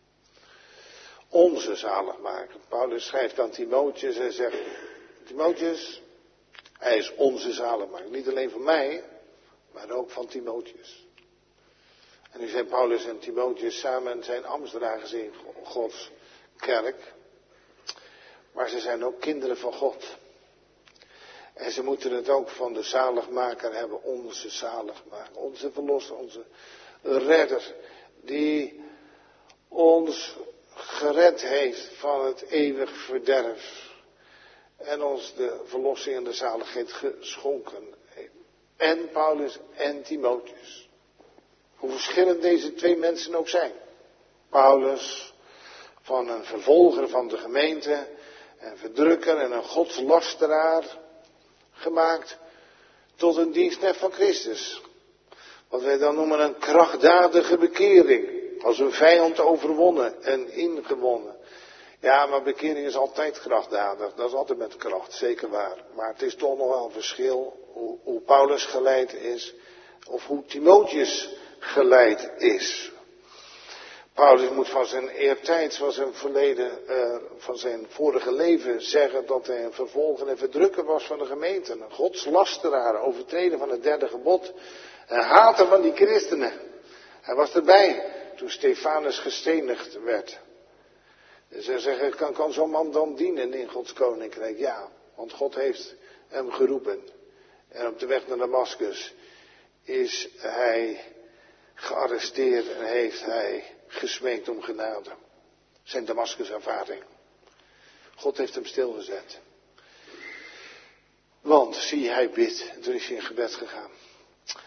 Onze zaligmaker. Paulus schrijft aan Timotheus en zegt, Timotheus, hij is onze zaligmaker. Niet alleen van mij, maar ook van Timotheus. En nu zijn Paulus en Timotheus samen zijn ambtsdragers in Gods kerk. Maar ze zijn ook kinderen van God. En ze moeten het ook van de zaligmaker hebben, onze zaligmaker, onze verlosser, onze redder, die ons gered heeft van het eeuwig verderf en ons de verlossing en de zaligheid geschonken heeft. En Paulus en Timotheus. Hoe verschillend deze twee mensen ook zijn. Paulus van een vervolger van de gemeente, een verdrukker en een godslasteraar, gemaakt tot een dienstknecht van Christus. Wat wij dan noemen een krachtdadige bekering. Als een vijand overwonnen en ingewonnen. Ja, maar bekering is altijd krachtdadig. Dat is altijd met kracht, zeker waar. Maar het is toch nog wel een verschil hoe, hoe Paulus geleid is. Of hoe Timotheus geleid is. Paulus moet van zijn eertijds, van zijn verleden, uh, van zijn vorige leven zeggen dat hij een vervolger en verdrukker was van de gemeente. Een godslasteraar, overtreden van het derde gebod. Een hater van die christenen. Hij was erbij toen Stefanus gestenigd werd. Dus ze zeggen, kan, kan zo'n man dan dienen in Gods koninkrijk? Ja, want God heeft hem geroepen. En op de weg naar Damascus is hij gearresteerd en heeft hij gesmeekt om genade. Zijn Damascus ervaring. God heeft hem stilgezet. Want, zie, hij bidt. En toen is hij in gebed gegaan.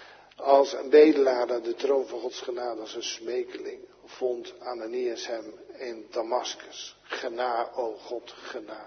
als een bedelaar naar de troon van Gods genade, als een smekeling, vond Ananias hem in Damascus. Gena, o God, gena.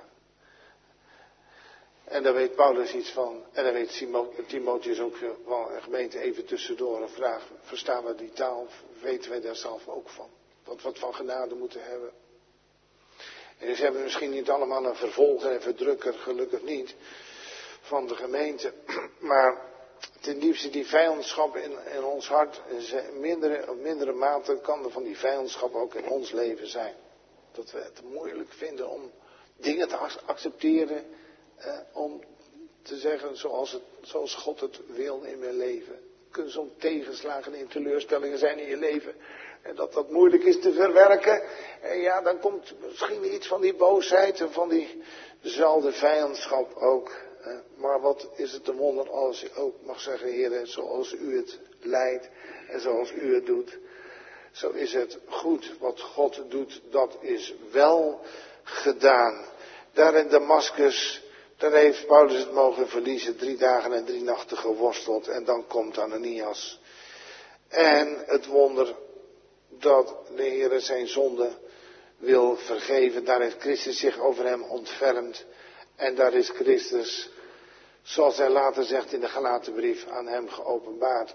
En daar weet Paulus iets van, en daar weet Timotheus ook wel, een gemeente even tussendoor een vraag. Verstaan we die taal, weten wij daar zelf ook van. Dat we wat van genade moeten hebben. En dus hebben we misschien niet allemaal een vervolger en verdrukker, gelukkig niet, van de gemeente. Maar ten diepste die vijandschap in, in ons hart, in mindere, op mindere mate kan er van die vijandschap ook in ons leven zijn. Dat we het moeilijk vinden om dingen te accepteren, eh, om te zeggen zoals, het, zoals God het wil in mijn leven. Er kunnen soms tegenslagen en teleurstellingen zijn in je leven. En dat dat moeilijk is te verwerken. En ja, dan komt misschien iets van die boosheid en van diezelfde vijandschap ook. Maar wat is het een wonder als je ook mag zeggen, Heer, zoals u het leidt en zoals u het doet. Zo is het goed wat God doet, dat is wel gedaan. Daar in Damascus, daar heeft Paulus het mogen verliezen, drie dagen en drie nachten geworsteld. En dan komt Ananias. En het wonder dat de Heer zijn zonde wil vergeven. Daar heeft Christus zich over hem ontfermd. En daar is Christus, zoals hij later zegt in de Galatenbrief, aan hem geopenbaard.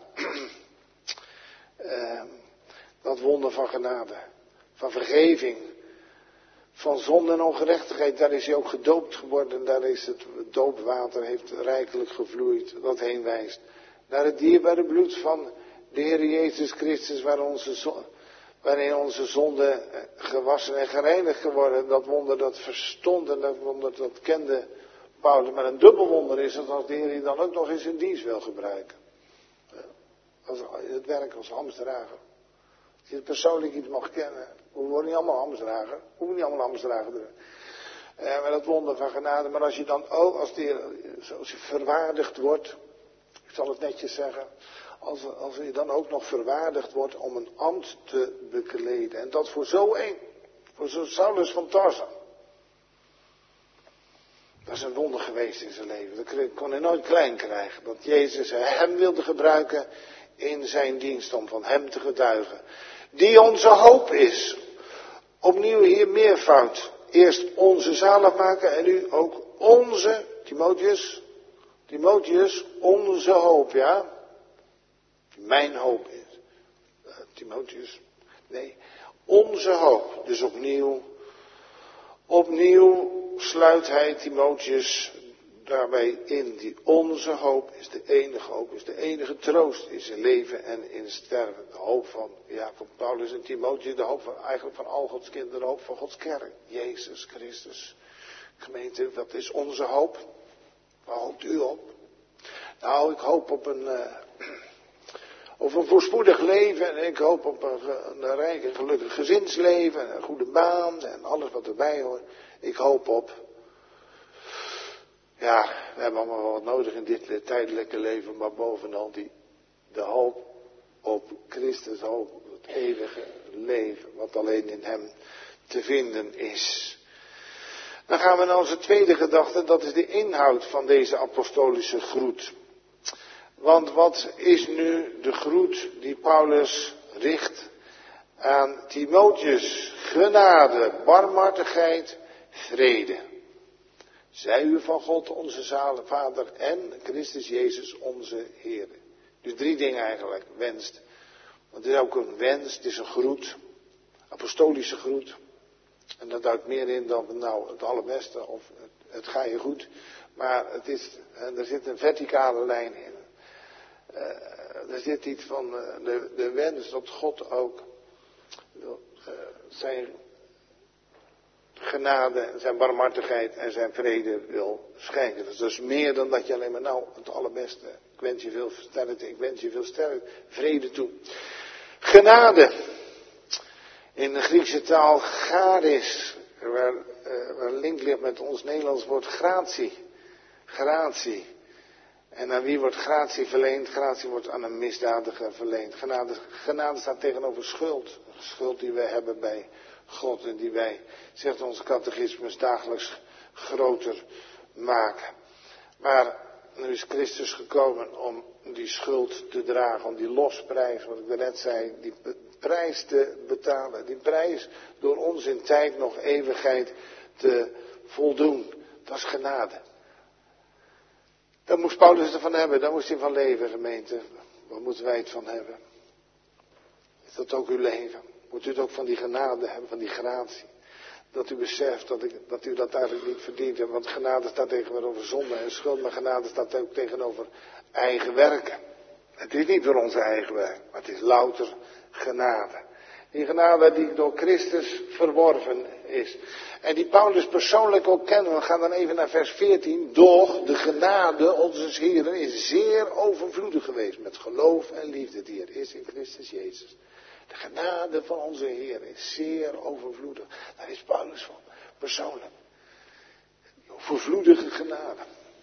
uh, dat wonder van genade, van vergeving, van zonde en ongerechtigheid. Daar is hij ook gedoopt geworden. Daar is het doopwater, heeft rijkelijk gevloeid, dat heen wijst. Naar het dierbare bloed van de Heer Jezus Christus, waar onze zonde, waarin onze zonde gewassen en gereinigd geworden. Dat wonder dat verstond en dat wonder dat kende Paulus. Maar een dubbel wonder is het als de Heer je dan ook nog eens in dienst wil gebruiken. Als het werk als hamsterdrager. Als je het persoonlijk iets mag kennen. We worden niet allemaal hamsterdrager. We hoeven niet allemaal hamsterdrager te doen. Eh, maar dat wonder van genade. Maar als je dan ook, als, de Heer, als je verwaardigd wordt. Ik zal het netjes zeggen. Als, als je dan ook nog verwaardigd wordt om een ambt te bekleden. En dat voor zo één. Voor zo'n Saulus van Tarsa. Dat is een wonder geweest in zijn leven. Dat kon hij nooit klein krijgen. Dat Jezus hem wilde gebruiken in zijn dienst om van hem te getuigen. Die onze hoop is. Opnieuw hier meervoud. Eerst onze zaligmaker en nu ook onze, Timotheus. Timotheus, onze hoop, ja. Mijn hoop is. Uh, Timotheus. Nee, onze hoop. Dus opnieuw. Opnieuw sluit hij Timotheus daarbij in. Die onze hoop is de enige hoop. Is de enige troost in zijn leven en in sterven. De hoop van, ja, van Paulus en Timotheus. De hoop van, eigenlijk van al Gods kinderen. De hoop van Gods kerk. Jezus Christus. Gemeente, wat is onze hoop? Waar hoopt u op? Nou, ik hoop op een... Uh, Of een voorspoedig leven en ik hoop op een, een rijk en gelukkig gezinsleven en een goede baan en alles wat erbij hoort. Ik hoop op, ja, we hebben allemaal wel wat nodig in dit tijdelijke leven, maar bovenal die, de hoop op Christus, hoop op het eeuwige leven, wat alleen in hem te vinden is. Dan gaan we naar onze tweede gedachte, dat is de inhoud van deze apostolische groet. Want wat is nu de groet die Paulus richt aan Timotheus? Genade, barmhartigheid, vrede. Zij u van God onze zalige Vader en Christus Jezus onze Heer. Dus drie dingen eigenlijk wenst. Want het is ook een wens, het is een groet, apostolische groet. En dat duidt meer in dan nou het allerbeste of het, het ga je goed. Maar het is, er zit een verticale lijn in. Uh, er zit iets van uh, de, de wens dat God ook uh, zijn genade, zijn barmhartigheid en zijn vrede wil schenken. Dus dat is meer dan dat je alleen maar nou het allerbeste. Ik wens je veel sterkte, ik wens je veel sterkte, vrede toe. Genade. In de Griekse taal charis, waar, uh, waar een link ligt met ons Nederlands woord gratie. Gratie. En aan wie wordt gratie verleend? Gratie wordt aan een misdadiger verleend. Genade, genade staat tegenover schuld. Schuld die wij hebben bij God en die wij, zegt onze catechismus, dagelijks groter maken. Maar En nu is Christus gekomen om die schuld te dragen, om die losprijs, wat ik daarnet zei, die prijs te betalen. Die prijs door ons in tijd nog eeuwigheid te voldoen. Dat is genade. Daar moest Paulus ervan hebben, daar moest hij van leven, gemeente. Waar moeten wij het van hebben? Is dat ook uw leven? Moet u het ook van die genade hebben, van die gratie? Dat u beseft dat, ik, dat u dat eigenlijk niet verdient. Want genade staat tegenover zonde en schuld, maar genade staat ook tegenover eigen werken. Het is niet door onze eigen werk, maar het is louter genade. Die genade die door Christus verworven is. En die Paulus persoonlijk ook kennen. We gaan dan even naar vers veertien. Doch de genade onze Heeren is zeer overvloedig geweest met geloof en liefde die er is in Christus Jezus. De genade van onze Heer is zeer overvloedig. Daar is Paulus van, persoonlijk. Overvloedige genade.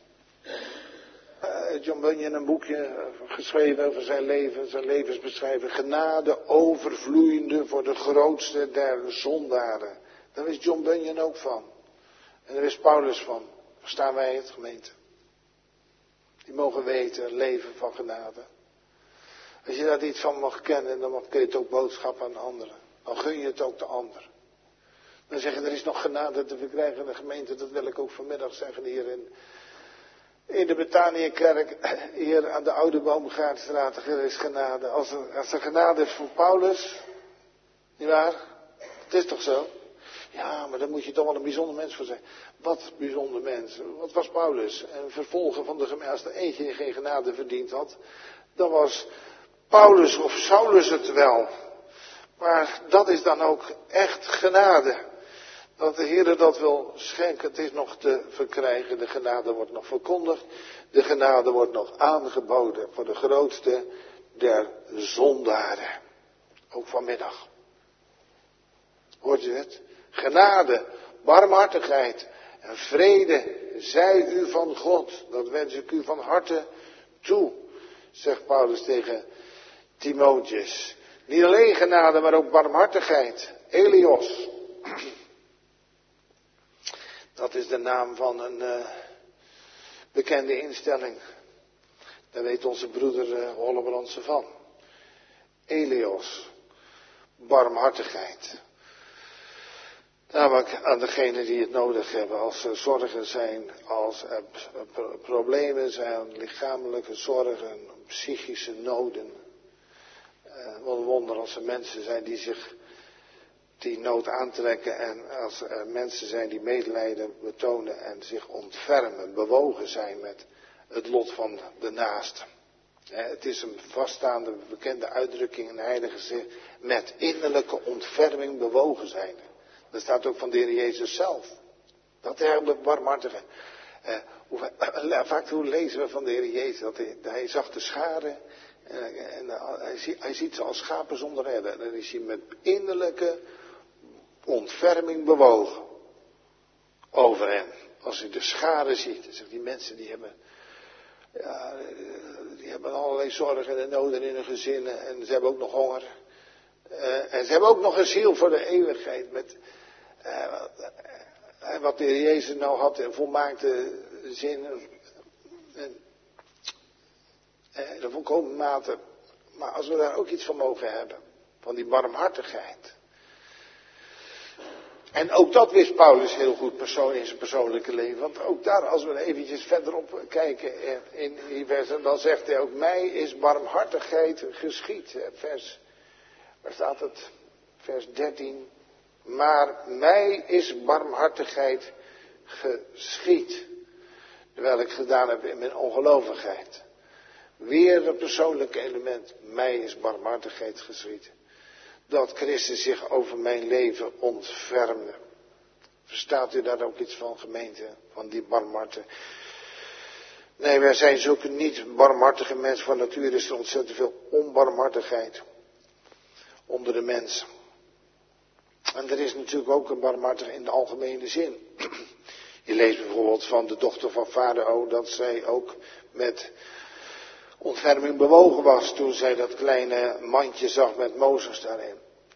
Uh, John Bunyan een boekje geschreven over zijn leven, zijn levensbeschrijving. Genade overvloeiende voor de grootste der zondaren. Daar is John Bunyan ook van. En daar is Paulus van. Verstaan wij het, gemeente? Die mogen weten, leven van genade. Als je daar iets van mag kennen, dan kun je het ook boodschappen aan anderen. Dan gun je het ook de ander. Dan zeggen, er is nog genade te verkrijgen in de gemeente. Dat wil ik ook vanmiddag zeggen hier in, in de Betaniëkerk. Hier aan de Oude Boomgaardstraat. Er is genade. Als er, als er genade is voor Paulus. Nietwaar? Het is toch zo? Ja, maar daar moet je toch wel een bijzonder mens voor zijn. Wat bijzonder mens? Wat was Paulus? Een vervolger van de gemeente. Als er eentje geen genade verdiend had, dan was Paulus of Saulus het wel. Maar dat is dan ook echt genade. Dat de Heer dat wil schenken, het is nog te verkrijgen. De genade wordt nog verkondigd. De genade wordt nog aangeboden voor de grootste der zondaren. Ook vanmiddag. Hoort u het? Genade, barmhartigheid en vrede zij u van God. Dat wens ik u van harte toe, zegt Paulus tegen Timotheus. Niet alleen genade, maar ook barmhartigheid. Elios. Dat is de naam van een uh, bekende instelling. Daar weet onze broeder uh, Hollebrandse van. Elios. Barmhartigheid. Namelijk aan degenen die het nodig hebben. Als er zorgen zijn, als er problemen zijn, lichamelijke zorgen, psychische noden. Uh, wat een wonder als er mensen zijn die zich die nood aantrekken. En als er mensen zijn die medelijden betonen en zich ontfermen, bewogen zijn met het lot van de naaste. Uh, het is een vaststaande, bekende uitdrukking in de heilige zin. Met innerlijke ontferming bewogen zijn. Dat staat ook van de Heer Jezus zelf. Dat hij de barmhartige. Uh, hoe, uh, vaak hoe lezen we van de Heer Jezus. Dat hij, dat hij zag de scharen. Uh, en uh, hij, ziet, hij ziet ze als schapen zonder herder. En dan is hij met innerlijke ontferming bewogen. Over hen. Als u de scharen ziet. Dan zegt die mensen die hebben. Ja, die hebben allerlei zorgen en noden in hun gezinnen. En ze hebben ook nog honger. Uh, en ze hebben ook nog een ziel voor de eeuwigheid. Met uh, uh, wat de Heer Jezus nou had in volmaakte zin. En, uh, de volkomen mate. Maar als we daar ook iets van mogen hebben. Van die barmhartigheid. En ook dat wist Paulus heel goed persoon, in zijn persoonlijke leven. Want ook daar, als we eventjes verderop kijken in, in die versen. Dan zegt hij ook, mij is barmhartigheid geschied. Vers... Waar staat het? Vers dertien. Maar mij is barmhartigheid geschied. Terwijl ik gedaan heb in mijn ongelovigheid. Weer het persoonlijke element. Mij is barmhartigheid geschied. Dat Christus zich over mijn leven ontfermde. Verstaat u daar ook iets van, gemeente? Van die barmhartigheid. Nee, wij zijn zulke niet barmhartige mensen. Van nature is er ontzettend veel onbarmhartigheid. Onder de mensen. En er is natuurlijk ook een barmhartigheid in de algemene zin. Je leest bijvoorbeeld van de dochter van Farao dat zij ook met ontferming bewogen was toen zij dat kleine mandje zag met Mozes daarin.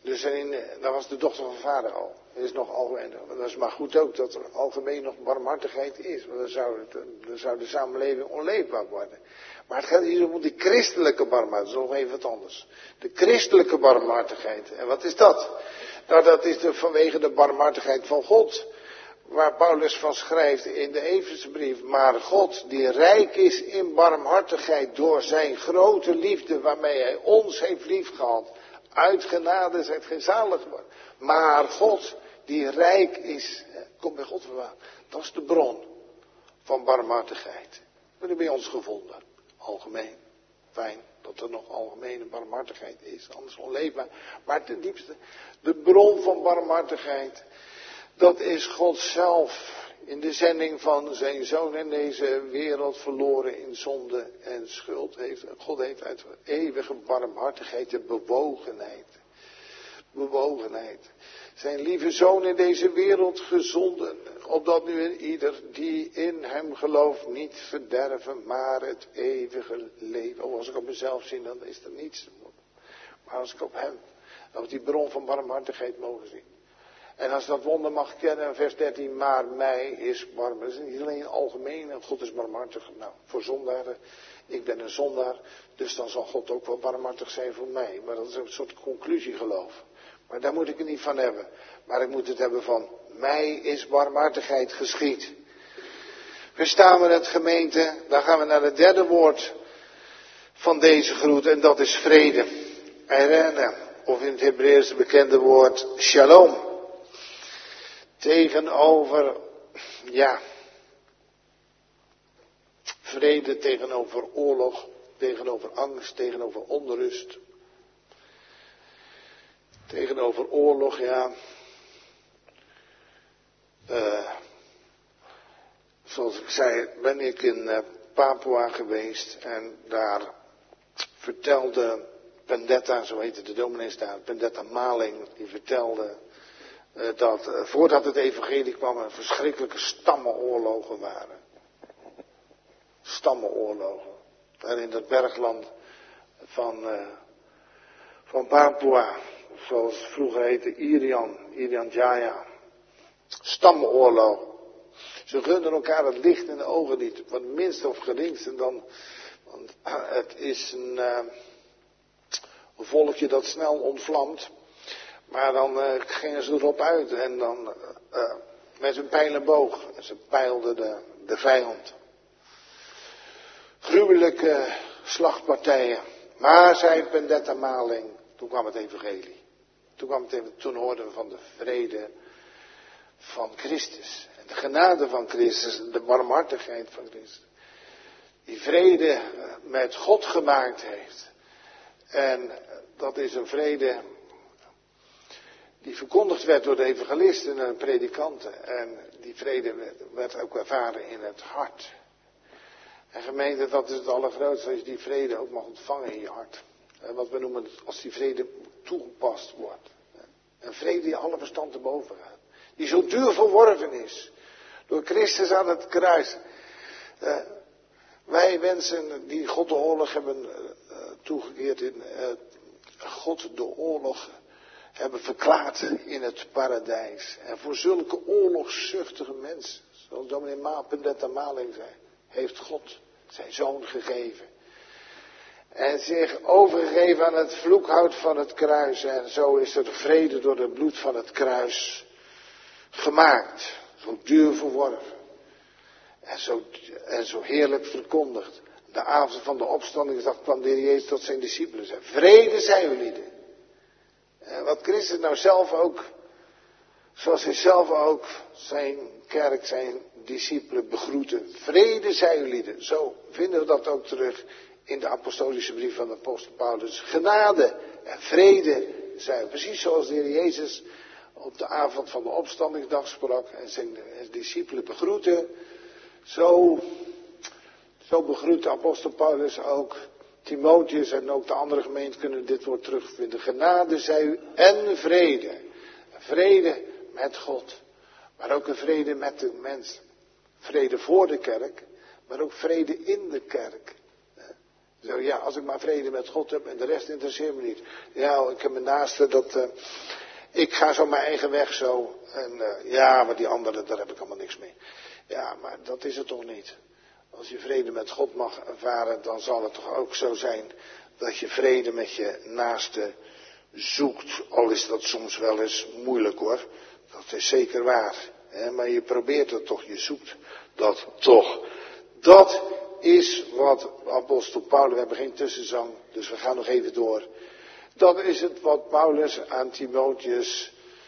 Dus in, dat was de dochter van Farao. Dat is nog algemeen. Dat is maar goed ook dat er algemeen nog barmhartigheid is. Want dan zou, het, dan zou de samenleving onleefbaar worden. Maar het gaat hier om die christelijke barmhartigheid. Dat is nog even wat anders. De christelijke barmhartigheid. En wat is dat? Nou, dat is de, vanwege de barmhartigheid van God. Waar Paulus van schrijft in de Efezebrief. Maar God die rijk is in barmhartigheid door zijn grote liefde waarmee hij ons heeft liefgehad. Uit genade zijt gij zalig geworden. Maar God die rijk is, kom bij God vandaan. Dat is de bron van barmhartigheid. Dat is bij ons gevonden. Algemeen. Fijn dat er nog algemene barmhartigheid is. Anders onleefbaar. Maar ten diepste, de bron van barmhartigheid. Dat is God zelf. In de zending van zijn zoon in deze wereld verloren in zonde en schuld. Heeft, God heeft uit eeuwige barmhartigheid de bewogenheid. Bewogenheid. Zijn lieve zoon in deze wereld gezonden. Opdat nu in ieder die in hem gelooft niet verderven, maar het eeuwige leven. Oh, als ik op mezelf zie, dan is er niets. Maar als ik op hem, op die bron van barmhartigheid mogen zien. En als dat wonder mag kennen, vers dertien, maar mij is barmhartig. Dat is niet alleen algemeen, en God is barmhartig. Nou, voor zondaren, ik ben een zondaar, dus dan zal God ook wel barmhartig zijn voor mij. Maar dat is een soort conclusiegeloof. Maar daar moet ik het niet van hebben. Maar ik moet het hebben van, mij is barmhartigheid geschied. Verstaan we het, gemeente? Dan gaan we naar het derde woord van deze groet, en dat is vrede. Eirene, of in het Hebreeuws bekende woord shalom. Tegenover, ja, vrede tegenover oorlog, tegenover angst, tegenover onrust. Tegenover oorlog, ja. Uh, zoals ik zei, ben ik in uh, Papua geweest en daar vertelde Pendeta, zo heette de dominees daar, Pendeta Maling, die vertelde uh, dat uh, voordat het evangelie kwam er verschrikkelijke stammenoorlogen waren. Stammenoorlogen. Daar in dat bergland van, uh, van Papua. Zoals het vroeger heette, Irian, Irian Jaya. Stammenoorlog. Ze gunden elkaar het licht in de ogen niet. Wat minste of geringste dan. Want het is een, uh, een volkje dat snel ontvlamt. Maar dan uh, gingen ze erop uit. En dan uh, uh, met hun pijl en boog. En ze peilden de, de vijand. Gruwelijke slachtpartijen. Maar, zei Pendeta Maling, toen kwam het evangelie. Toen, kwam het even, toen hoorden we van de vrede van Christus. En de genade van Christus, de barmhartigheid van Christus. Die vrede met God gemaakt heeft. En dat is een vrede die verkondigd werd door de evangelisten en de predikanten. En die vrede werd ook ervaren in het hart. En gemeente, dat is het allergrootste, als je die vrede ook mag ontvangen in je hart. Wat we noemen als die vrede toegepast wordt. Een vrede die alle verstand te boven gaat. Die zo duur verworven is. Door Christus aan het kruis. Uh, wij mensen die God de oorlog hebben uh, toegekeerd in uh, God de oorlog hebben verklaard in het paradijs. En voor zulke oorlogszuchtige mensen, zoals dominee Ma, Pendeta Maling zei, heeft God zijn zoon gegeven. En zich overgegeven aan het vloekhout van het kruis. En zo is er vrede door het bloed van het kruis gemaakt. Zo duur verworven. En zo, en zo heerlijk verkondigd. De avond van de opstandingsdag kwam de Heer Jezus tot zijn discipelen. Zei, vrede zij u lieden. En wat Christus nou zelf ook, zoals hij zelf ook zijn kerk, zijn discipelen begroeten. Vrede zij u lieden. Zo vinden we dat ook terug in de apostolische brief van de apostel Paulus. Genade en vrede zij. Precies zoals de Heer Jezus op de avond van de opstandingsdag sprak en zijn discipelen begroette. Zo, zo begroet de apostel Paulus ook Timotheus en ook de andere gemeenten kunnen dit woord terugvinden. Genade zij u en vrede. Vrede met God. Maar ook een vrede met de mens. Vrede voor de kerk. Maar ook vrede in de kerk. Zo, ja. ja, als ik maar vrede met God heb en de rest interesseert me niet. Ja, ik heb mijn naaste, dat, uh, ik ga zo mijn eigen weg zo. En uh, ja, maar die anderen, daar heb ik allemaal niks mee. Ja, maar dat is het toch niet. Als je vrede met God mag ervaren, dan zal het toch ook zo zijn dat je vrede met je naaste zoekt. Al is dat soms wel eens moeilijk hoor. Dat is zeker waar. Hè? Maar je probeert het toch, je zoekt dat toch. Dat is wat apostel Paulus, we hebben geen tussenzang, dus we gaan nog even door. Dat is het wat Paulus aan Timotheus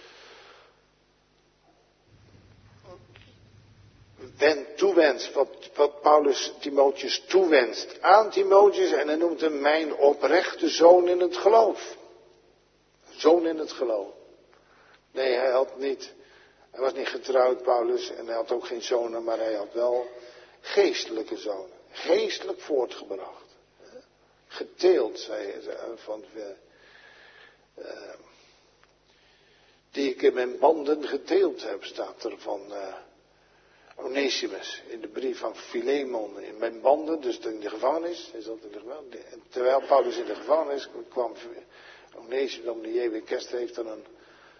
toewenst, wat, wat Paulus Timotheus toewenst aan Timotheus, en hij noemt hem mijn oprechte zoon in het geloof. Zoon in het geloof. Nee, hij had niet, hij was niet getrouwd, Paulus, en hij had ook geen zonen, maar hij had wel geestelijke zonen. Geestelijk voortgebracht. Geteeld, zei ze, van, uh, die ik in mijn banden geteeld heb, staat er van uh, Onesimus, in de brief van Philemon, in mijn banden, dus in de gevangenis, is dat in de gevangenis. En terwijl Paulus in de gevangenis kwam, Onesimus, om de J W Kerst heeft dan een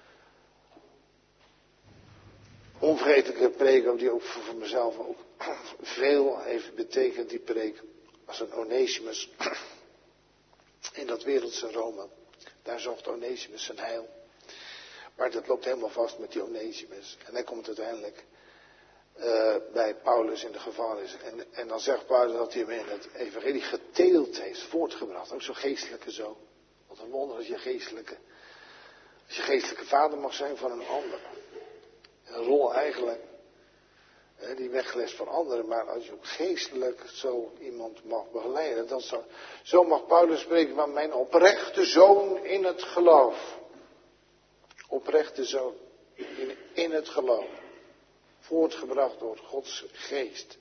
onvergetelijke preek, die ook voor mezelf ook veel heeft betekend, die preek, als een Onesimus in dat wereldse Rome. Daar zocht Onesimus zijn heil. Maar dat loopt helemaal vast met die Onesimus. En hij komt uiteindelijk uh, bij Paulus in de gevangenis. En, en dan zegt Paulus dat hij hem in het evangelie geteeld heeft, voortgebracht. Ook zo'n geestelijke zoon. Wat een wonder als je geestelijke, als je geestelijke vader mag zijn van een ander. Een rol eigenlijk, hè, die weggelegd van anderen, maar als je ook geestelijk zo iemand mag begeleiden, dan zo, zo mag Paulus spreken van mijn oprechte zoon in het geloof. Oprechte zoon in, in het geloof. Voortgebracht door Gods geest.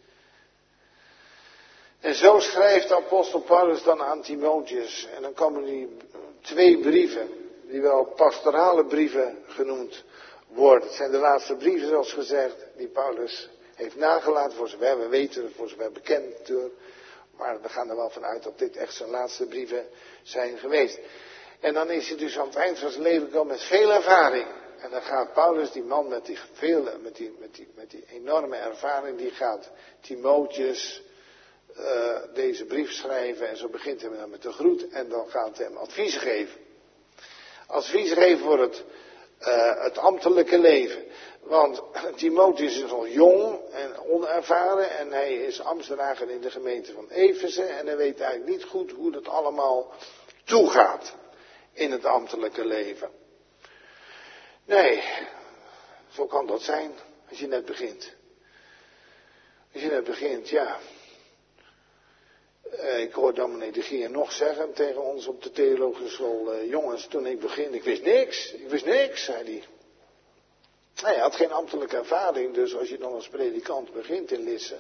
En zo schrijft de apostel Paulus dan aan Timotheus. En dan komen die twee brieven, die wel pastorale brieven genoemd worden. Het zijn de laatste brieven, zoals gezegd, die Paulus heeft nagelaten, voor zover we weten, voor zover bekend. Maar we gaan er wel vanuit dat dit echt zijn laatste brieven zijn geweest. En dan is hij dus aan het eind van zijn leven gekomen met veel ervaring. En dan gaat Paulus, die man met die, vele, met die, met die, met die enorme ervaring, die gaat Timotheus uh, deze brief schrijven. En zo begint hij dan met de groet en dan gaat hij hem advies geven. Advies geven voor het, uh, het ambtelijke leven. Want Timotheus is nog jong en onervaren en hij is ambtsdrager in de gemeente van Efeze. En hij weet eigenlijk niet goed hoe dat allemaal toegaat in het ambtelijke leven. Nee, zo kan dat zijn als je net begint. Als je net begint, ja. Uh, ik hoorde dan meneer de Gier nog zeggen tegen ons op de theologische school, uh, jongens, toen ik begin, ik wist niks, ik wist niks, zei hij. Hij had geen ambtelijke ervaring, dus als je dan als predikant begint in Lisse,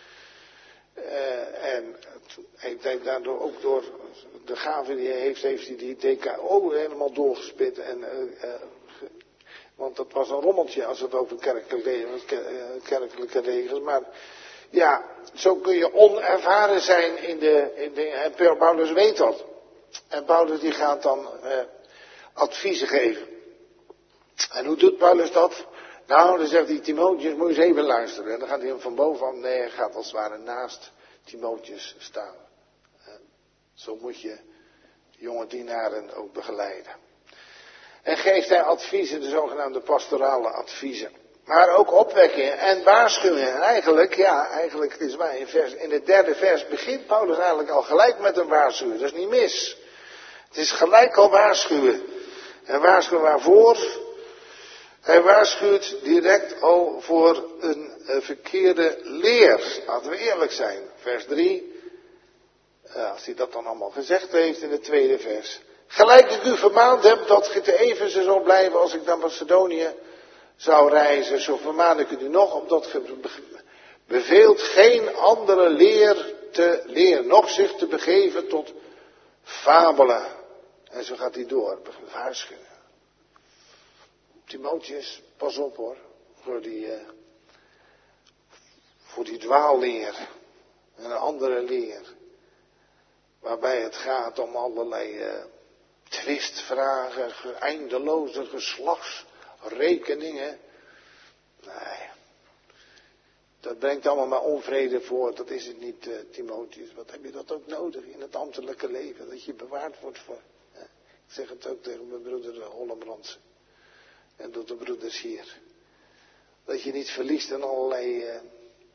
uh, en hij heeft daardoor ook door de gave die hij heeft, heeft hij die D K O helemaal doorgespit en uh, uh, want dat was een rommeltje als het over kerkelijke, kerkelijke regels. Maar ja, zo kun je onervaren zijn in de, in de... En Paulus weet dat. En Paulus die gaat dan eh, adviezen geven. En hoe doet Paulus dat? Nou, dan zegt hij, Timotheus, moet je eens even luisteren. En dan gaat hij hem van bovenaf, nee, hij gaat als het ware naast Timotheus staan. En zo moet je jonge dienaren ook begeleiden. En geeft hij adviezen, de zogenaamde pastorale adviezen. Maar ook opwekkingen en waarschuwingen. En eigenlijk, ja, eigenlijk, het is waar, in, vers, in het derde vers begint Paulus eigenlijk al gelijk met een waarschuwen. Dat is niet mis. Het is gelijk al waarschuwen. En waarschuwen waarvoor? Hij waarschuwt direct al voor een uh, verkeerde leer. Laten we eerlijk zijn. Vers drie. Uh, als hij dat dan allemaal gezegd heeft in het tweede vers. Gelijk ik u vermaand heb dat ge te Efeze zou blijven als ik naar Macedonië zou reizen, zo vermaan ik u nog, omdat ge beveelt geen andere leer te leren, noch zich te begeven tot fabelen. En zo gaat hij door, waarschuwen. Timotheus, pas op hoor, voor die, uh, voor die dwaalleer en een andere leer. waarbij het gaat om allerlei uh, twistvragen, eindeloze geslachtsrekeningen. Nee, dat brengt allemaal maar onvrede voort. Dat is het niet, uh, Timotheus. Wat heb je dat ook nodig in het ambtelijke leven? Dat je bewaard wordt voor. Uh, ik zeg het ook tegen mijn broeder de Hollebrandse. En door de broeders hier. Dat je niet verliest in allerlei uh,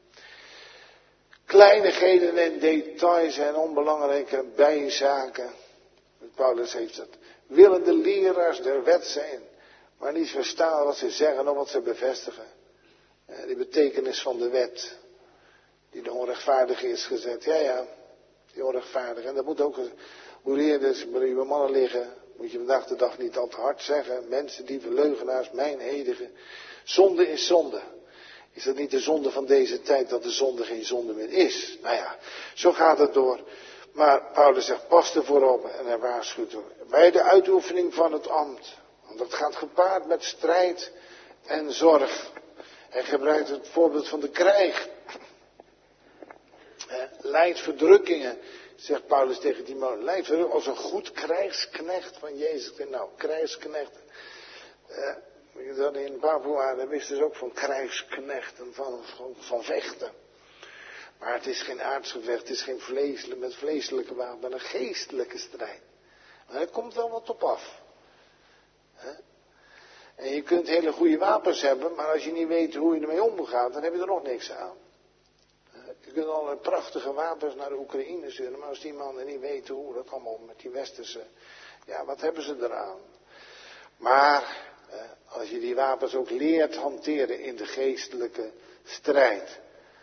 kleinigheden en details en onbelangrijke bijzaken. Paulus heeft het. Willen de leraars der wet zijn, maar niet verstaan wat ze zeggen of wat ze bevestigen. Uh, die betekenis van de wet, die de onrechtvaardige is gezet. Ja, ja, die onrechtvaardige. En dat moet ook, hoe eerder bij uw mannen liggen, moet je vandaag de dag niet al te hard zeggen. Mensen, dieven, leugenaars, mijnedigen. Zonde is zonde. Is dat niet de zonde van deze tijd, dat de zonde geen zonde meer is? Nou ja, zo gaat het door. Maar Paulus zegt, pas ervoor op en hij waarschuwt bij de uitoefening van het ambt. Want dat gaat gepaard met strijd en zorg. Hij gebruikt het voorbeeld van de krijg. Leidt verdrukkingen, zegt Paulus tegen Timotheus. Leidt verdrukkingen als een goed krijgsknecht van Jezus. Nou, krijgsknecht. Uh, dan in Papua, daar wisten ze ook van krijgsknechten, van, van, van vechten. Maar het is geen aardsgevecht, het is geen vleeselijk, met vleeselijke wapen, maar een geestelijke strijd. Maar er komt wel wat op af. He? En je kunt hele goede wapens hebben, maar als je niet weet hoe je ermee omgaat, dan heb je er nog niks aan. Je kunt al prachtige wapens naar de Oekraïne sturen, maar als die mannen niet weten hoe dat allemaal met die westerse, ja, wat hebben ze eraan? Maar als je die wapens ook leert hanteren in de geestelijke strijd.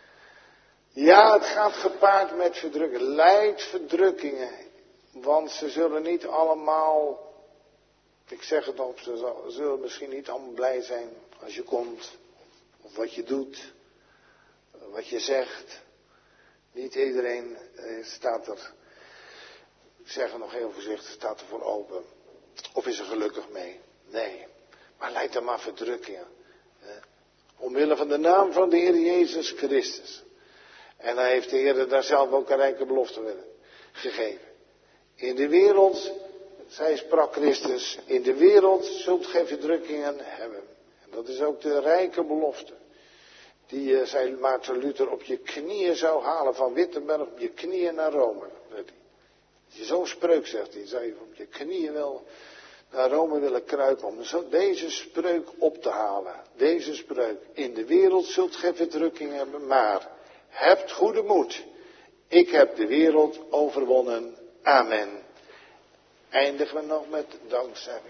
Ja, het gaat gepaard met verdrukking. Leidt verdrukkingen. Want ze zullen niet allemaal, ik zeg het op, ze zullen misschien niet allemaal blij zijn als je komt. Of wat je doet. Wat je zegt. Niet iedereen staat er, ik zeg het nog heel voorzichtig, staat er voor open. Of is er gelukkig mee. Nee. Maar leidt er maar verdrukkingen. Omwille van de naam van de Heer Jezus Christus. En hij heeft de Heer daar zelf ook een rijke belofte gegeven. In de wereld, zij sprak Christus, in de wereld zult gij verdrukkingen hebben. En dat is ook de rijke belofte. Die, uh, zei Maarten Luther, op je knieën zou halen van Wittenberg op je knieën naar Rome. Als je zo'n spreuk zegt, die zou je op je knieën wel naar Rome willen kruipen om zo deze spreuk op te halen. Deze spreuk. In de wereld zult gij verdrukkingen hebben, maar hebt goede moed. Ik heb de wereld overwonnen. Amen. Eindigen we nog met dankzegging.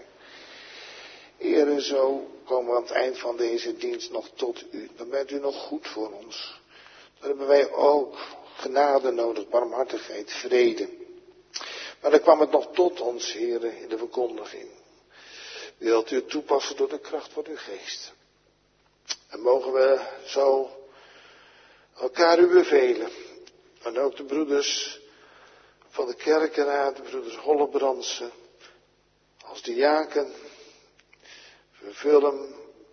Heere, zo komen we aan het eind van deze dienst nog tot u. Dan bent u nog goed voor ons. Dan hebben wij ook genade nodig, barmhartigheid, vrede. Maar dan kwam het nog tot ons, Heere, in de verkondiging. Wilt u het toepassen door de kracht van uw geest. En mogen we zo elkaar u bevelen. En ook de broeders van de kerkenraad, de broeders Hollebrandse, als diaken, vervullen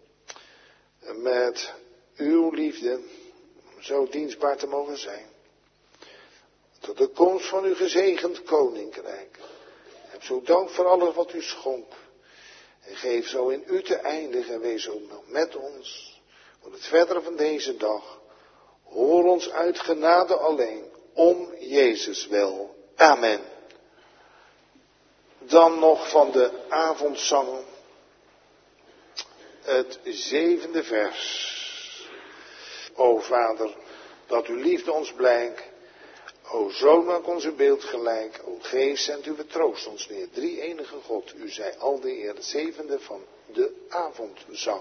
met uw liefde, om zo dienstbaar te mogen zijn. Tot de komst van uw gezegend koninkrijk. Heb zo dank voor alles wat u schonk. En geef zo in u te eindigen en wees ook nog met ons. Voor het verdere van deze dag. Hoor ons uit genade alleen. Om Jezus wil. Amen. Dan nog van de avondzang. Het zevende vers. O Vader, dat uw liefde ons blijkt. O Zoon, maak ons uw beeld gelijk. O Geest, zendt uw troost ons neer. Drie enige God, u zij al de eer. Het zevende van de avondzang.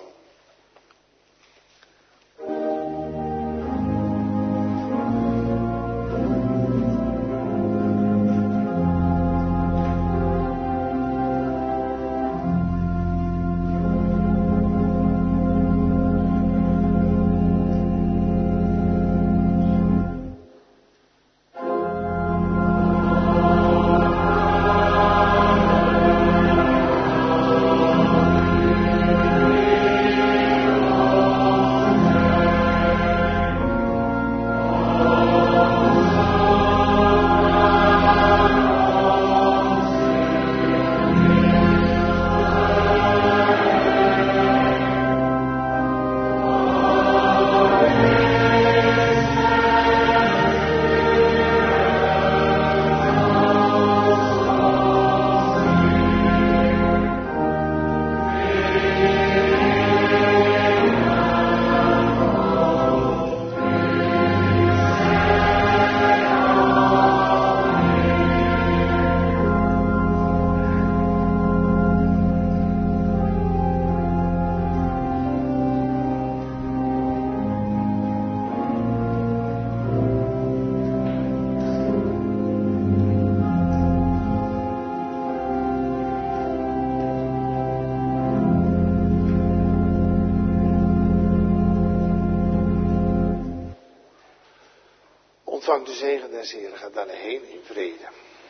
Ontvangt de zegen des Heren, gaat dan heen in vrede.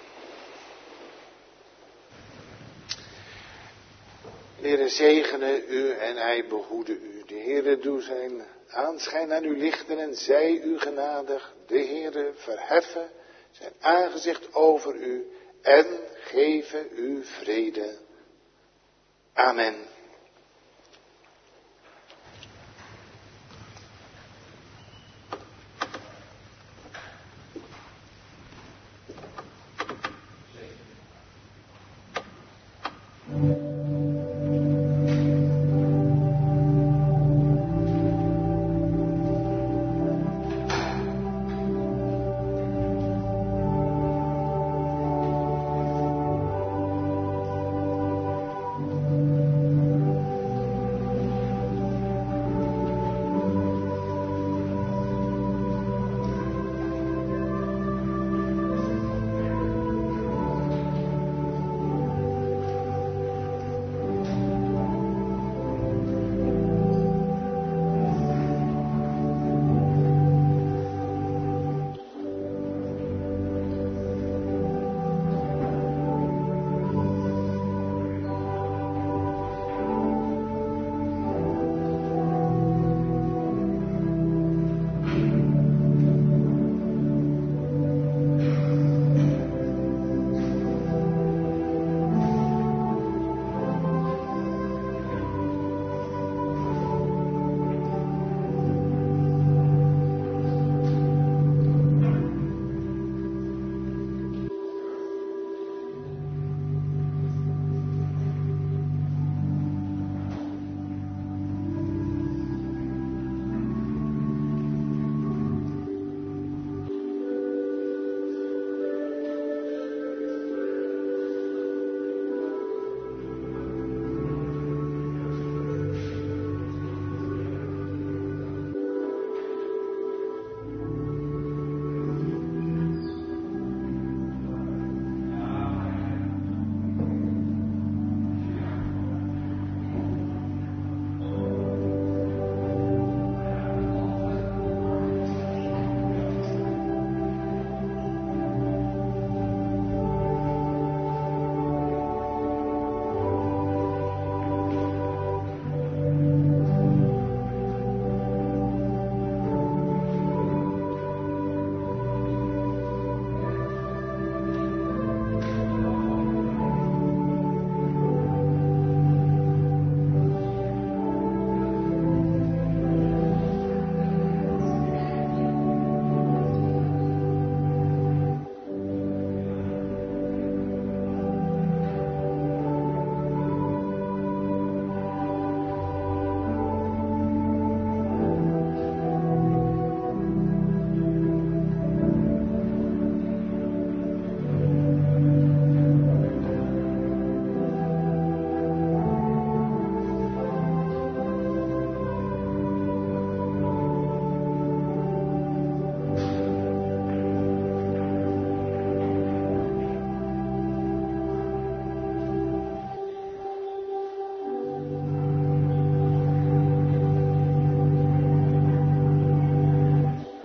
De Heere zegene u en hij behoede u. De Heere doe zijn aanschijn aan u lichten en zij u genadig. De Heere verheffen zijn aangezicht over u en geven u vrede. Amen.